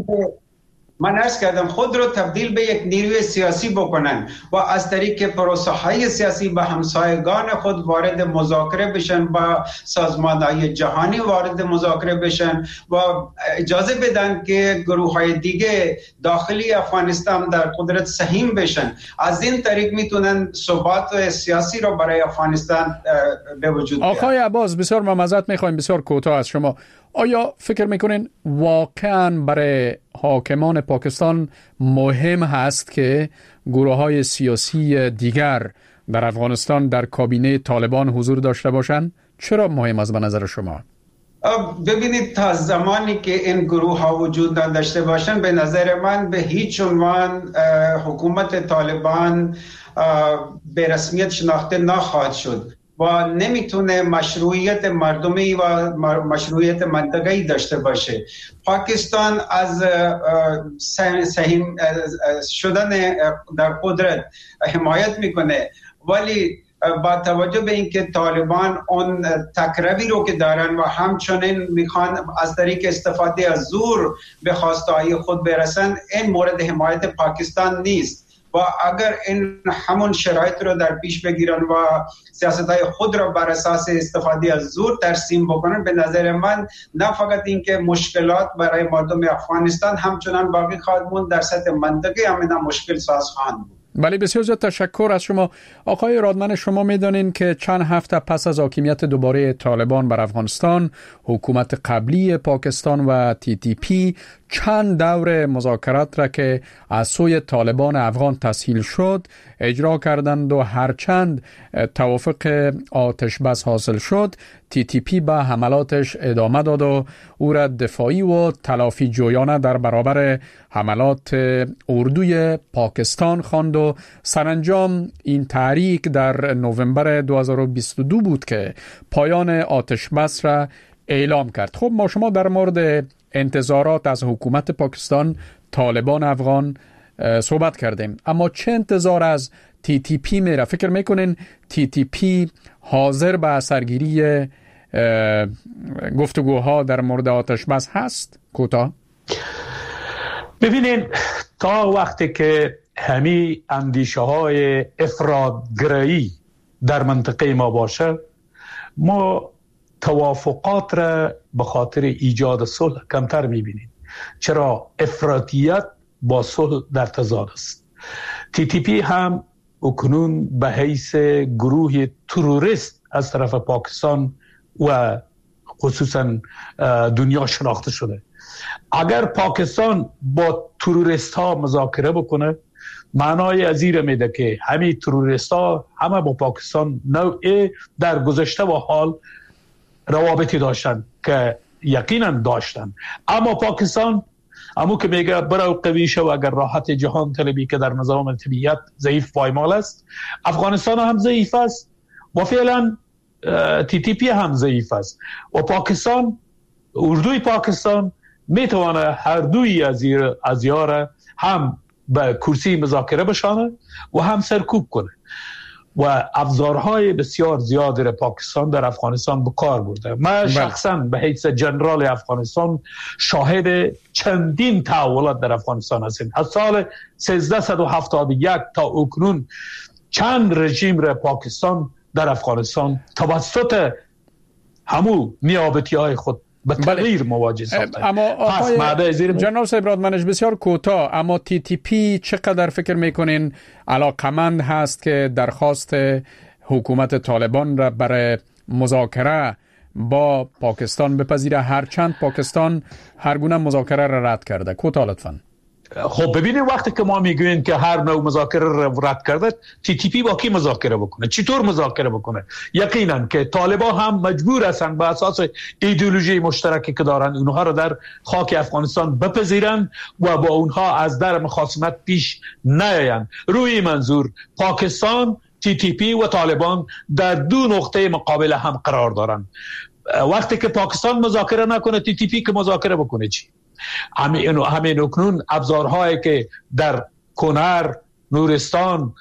من عرض کردم خود رو تبدیل به یک نیروی سیاسی بکنن و از طریق پروسه های سیاسی با همسایگان خود وارد مذاکره بشن، با سازمان‌های جهانی وارد مذاکره بشن و اجازه بدن که گروه های دیگه داخلی افغانستان در قدرت سهیم بشن. از این طریق میتونن ثبات سیاسی رو برای افغانستان به وجود بیارن. آقای عباس بسیار معذرت میخوایم، بسیار کوتاه از شما. آیا فکر میکنین واقعاً برای حاکمان پاکستان مهم هست که گروه‌های سیاسی دیگر در افغانستان در کابینه طالبان حضور داشته باشند؟ چرا مهم است به نظر شما؟ ببینید تا زمانی که این گروه ها وجود نداشته باشن، به نظر من به هیچ عنوان حکومت طالبان به رسمیت شناخته نخواهد شد و نمیتونه مشروعیت مردمی و مشروعیت منطقه‌ای داشته باشه. پاکستان از سهیم شدن در قدرت حمایت میکنه، ولی با توجه به اینکه طالبان اون تکروی رو که دارن و همچنین میخوان از طریق استفاده از زور به خواستهای خود برسن، این مورد حمایت پاکستان نیست. و اگر این همون شرایط رو در پیش بگیرن و سیاست‌های خود را بر اساس استفاده از زور ترسیم بکنن، به نظر من نه فقط اینکه مشکلات برای مردم افغانستان همچنان باقی خواهد موند، در سطح منطقه هم اینا مشکل ساز خواهند بود. بله بسیار زیاد تشکر از شما. آقای رادمن، شما میدانین که چند هفته پس از حاکمیت دوباره طالبان بر افغانستان، حکومت قبلی پاکستان و TTP چند دور مذاکرات را که از سوی طالبان افغان تسهیل شد اجرا کردند و هرچند توافق آتش بس حاصل شد، TTP به حملاتش ادامه داد و او را دفاعی و تلافی جویانه در برابر حملات اردوی پاکستان خواند و سرانجام این تحریک در نوامبر 2022 بود که پایان آتش بس را اعلام کرد. خب ما شما در مورد انتظارات از حکومت پاکستان، طالبان افغان صحبت کردیم، اما چه انتظار از TTP میره؟ فکر میکنین TTP حاضر به سرگیری گفتگوها در مورد آتش بس هست؟ کوتاه ببینین، تا وقتی که همین اندیشه های افراط‌گرایی در منطقه ما باشه، ما توافقات را به خاطر ایجاد صلح کمتر میبینیم. چرا؟ افراطیت با صلح در تضاد است. TTP هم اکنون به حیث گروه تروریست از طرف پاکستان و خصوصا دنیا شناخته شده. اگر پاکستان با تروریست ها مذاکره بکنه، معنای از این میده که همین تروریست ها همه با پاکستان نوعی در گذشته و حال روابطی داشتن که یقینا داشتن، اما پاکستان همون که میگه برو قوی شو اگر راحت جهان طلبی که در نظام طبیعت ضعیف پایمال است. افغانستان هم ضعیف است و فعلا TTP هم ضعیف است و پاکستان، اردوی پاکستان میتونه هر دوی از یاره هم به کرسی مذاکره بشانه و هم سرکوب کنه و ابزارهای بسیار زیادی را پاکستان در افغانستان به کار برده. من شخصا به حیث جنرال افغانستان شاهد چندین تحولات در افغانستان هستیم. از سال 1371 تا اکنون چند رژیم را پاکستان در افغانستان توسط همو نیابتی‌های خود به تغییر مواجه ساخته. اما آقای جنرال صاحب رادمنش بسیار کوتاه، اما TTP چقدر فکر میکنین علاقمند هست که درخواست حکومت طالبان را برای مذاکره با پاکستان بپذیره، هرچند پاکستان هر گونه مذاکره را رد کرده؟ کوتاه لطفاً. خب ببینید، وقتی که ما میگوییم که هر نوع مذاکره را رد کرده، TTP با کی مذاکره بکنه؟ چطور مذاکره بکنه؟ یقینا که طالبان هم مجبور هستند به اساس ایدئولوژی مشترکی که دارن اونها را در خاک افغانستان بپذیرن و با اونها از در مخاصمت پیش نیایند. روی منظور پاکستان، TTP و طالبان در دو نقطه مقابل هم قرار دارن. وقتی که پاکستان مذاکره نکنه، TTP که مذاکره بکنه چی؟ همین اکنون ابزارهایی که در کنر، نورستان،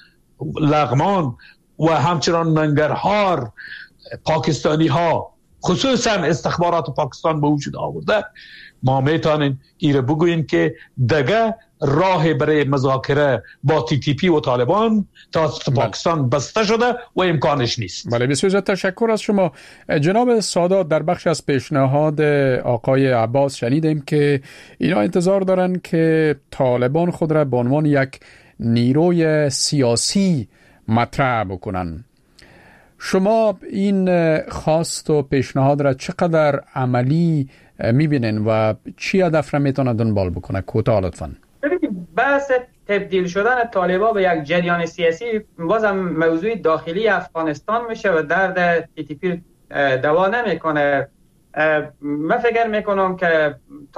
لغمان و همچنان ننگرهار پاکستانی ها، خصوصا استخبارات پاکستان به وجود آورده، ما میتونیم ایره بگوییم که دیگه راه برای مذاکره با TTP و طالبان توسط پاکستان بسته شده و امکانش نیست. بله، بسیار زیاد تشکر از شما جناب سادات. در بخش از پیشنهاد آقای عباس شنیدیم که اینا انتظار دارن که طالبان خود را به عنوان یک نیروی سیاسی مطرح بکنن. شما این خواست و پیشنهاد را چقدر عملی میبینین و چی هدف را میتونه دنبال بکنه؟ کوتاه لطفاً. ببینید، بحث تبدیل شدن طالبان به یک جریان سیاسی بازم موضوع داخلی افغانستان میشه و درد TTP دوا نمیکنه. من فکر میکنم که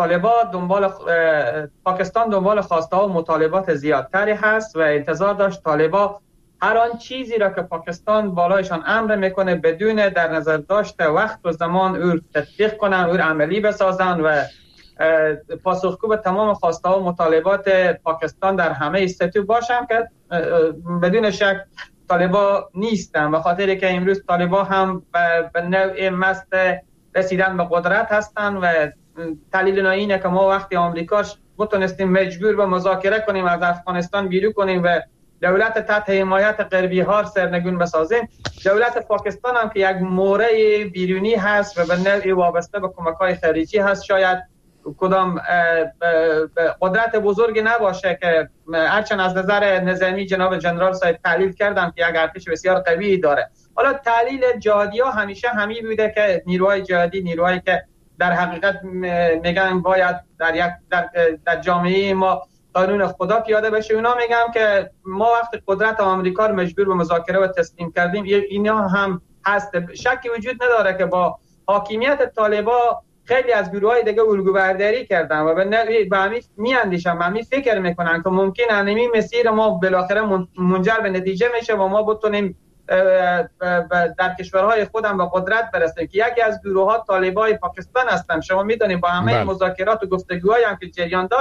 پاکستان دنبال خواسته ها و مطالبات زیادتری هست و انتظار داشت طالبان هر آن چیزی را که پاکستان بالایشان امر میکنه بدون در نظر داشته وقت و زمان او تطبیق کنن، او عملی بسازن و پاسخگو به تمام خواسته ها و مطالبات پاکستان در همه سطوح باشن که بدون شک طالبان نیستن، به خاطر که امروز طالبان هم به نوع مست رسیدن به قدرت هستن و دلیل اینه که ما وقتی آمریکاش بتونستیم مجبور به مذاکره کنیم از افغانستان بیرون کنیم و دولت تحت حمایت غربی ها سرنگون بسازیم، دولت پاکستان هم که یک مورد بیرونی هست و به نوعی وابسته به کمک‌های خارجی هست، شاید کدام قدرت بزرگی نباشه که هرچند از نظر نظامی جناب جنرال صاحب تحلیل کردن که یک ارتش بسیار قوی داره. حالا تحلیل جهادی ها همیشه همی بوده که نیروهای جهادی نیروهایی که در حقیقت میگن باید در جامعه ما قانون خدا پیاده بشه. اونا میگم که ما وقتی قدرت آمریکا رو مجبور به مذاکره و تسلیم کردیم، اینا هم هست. شکی وجود نداره که با حاکمیت طالبان خیلی از گروه‌های دیگه الگو برداری کردن و به همین میاندیشن، به همین فکر میکنن که ممکن همین مسیر ما بالاخره منجر به نتیجه میشه و ما بتونیم در کشورهای خودم به قدرت برسیم که یکی از گروه‌ها طالبان پاکستان هستن. شما میدونید با همه مذاکرات و گفتگوهایی هم که جریان داشت،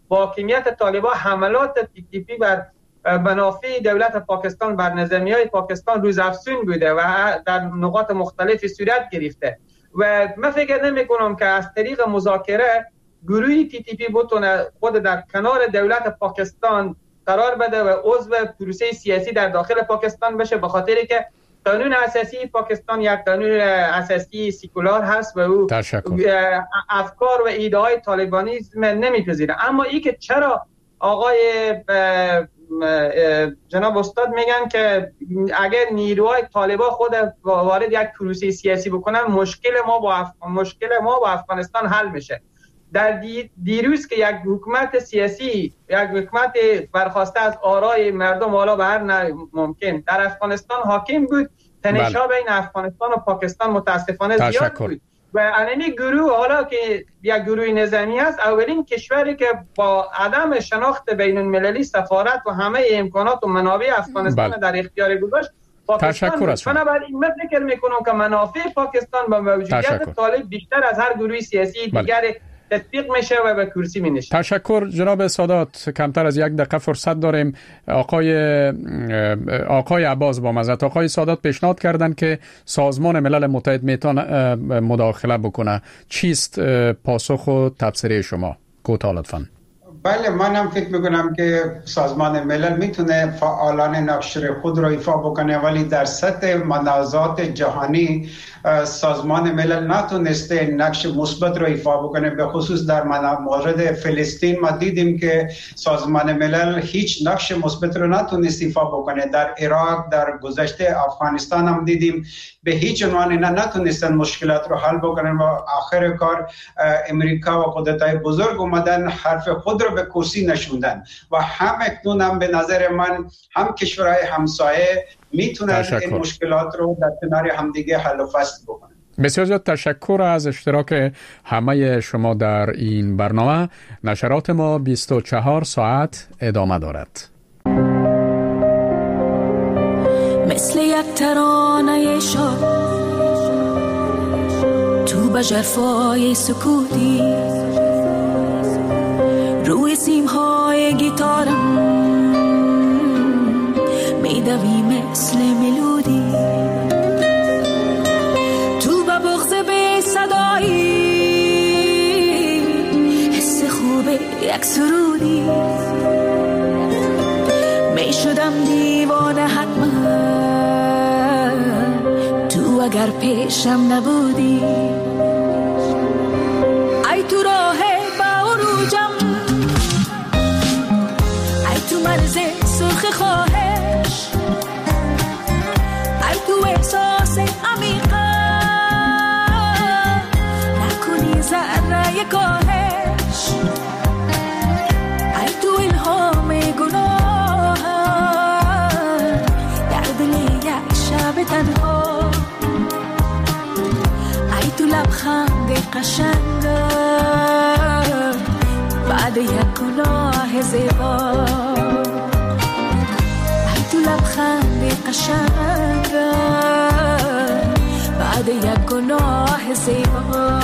با حاکمیت طالبان حملات TTP بر منافع دولت پاکستان بر نظامیای پاکستان روز افزون بوده و در نقاط مختلفی صورت گرفته و من فکر نمی کنم که از طریق مذاکره گروهی TTP بتونه خود در کنار دولت پاکستان قرار بده و عضو پروسه سیاسی در داخل پاکستان بشه، به خاطری که قانون اساسی پاکستان یک قانون اساسی سکولار هست و او افکار و ایده های طالبانیسم نمیپذیره. اما این که چرا آقای جناب استاد میگن که اگر نیروهای طالبان خود وارد یک پروسه سیاسی بکنن مشکل ما با افغانستان حل میشه. در دیروز که یک حکومت سیاسی، یک حکومت برخواسته از آرای مردم والا به هر ممکن در افغانستان حاکم بود، تنش‌ها بین افغانستان و پاکستان متاسفانه زیاد بود و علنی گروه حالا که یک گروه نظامی است، اولین کشوری که با عدم شناخت بین المللی سفارت و همه امکانات و منابع افغانستان در اختیار گذاشت تشکر از شما. بنابراین من فکر میکنم که منافع پاکستان با موجودیت طالب بیشتر از هر گروه سیاسی دیگری تطبیق میشه و به کرسی می نشید. تشکر جناب سادات. کمتر از 1 دقیقه فرصت داریم. آقای عباس با مزد آقای سادات پیشنهاد کردن که سازمان ملل متحد میتونه مداخله بکنه. چیست پاسخ و تبصره شما؟ کوتاه لطفاً. بله، منم فکر میکنم که سازمان ملل میتونه فعالانه نقش خود را ایفا بکنه، ولی در سطح منازعات جهانی سازمان ملل نتونسته نقش مثبت را ایفا بکنه. به خصوص در مورد فلسطین ما دیدیم که سازمان ملل هیچ نقش مثبت را نتونست ایفا بکنه. در عراق، در گذشته افغانستان هم دیدیم به هیچ عنوان نتونستن مشکلات رو حل بکنن و آخر کار امریکا و قدرت‌های بزرگ اومدن حرف خود رو به کرسی نشوندن و هم اکنون هم به نظر من هم کشورهای همسایه میتونن این مشکلات رو در کنار همدیگه حل و فصل بکنن. بسیار زیاد تشکر از اشتراک همه شما در این برنامه. نشرات ما 24 ساعت ادامه دارد. مثل یک ترانه شاد تو به جرفای سکوتی روی سیمهای گیتارم میدوی مثل ملودی تو به بغض به صدایی حس خوب یک سرودی میشدم دیوانه حتما تو اگر پیشم نبودی. ای تو راه با عروجم، ای تو مرز سرخ خواهش، ای تو احساس عمیقه نکنی ذره کاهش، ای تو الهام گناه در دل یک شب تنها، ای تو لبخند قشنگ بعد یک گناه زیبا، ای تو لبخند قشنگ بعد یک گناه زیبا.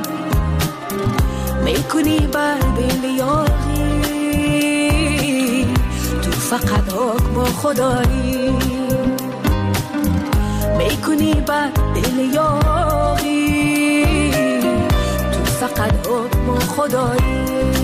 میکنی بر دل یاغی فقط حکم خدایی میکنی بر دل یاغی، تو فقط حکم خدایی.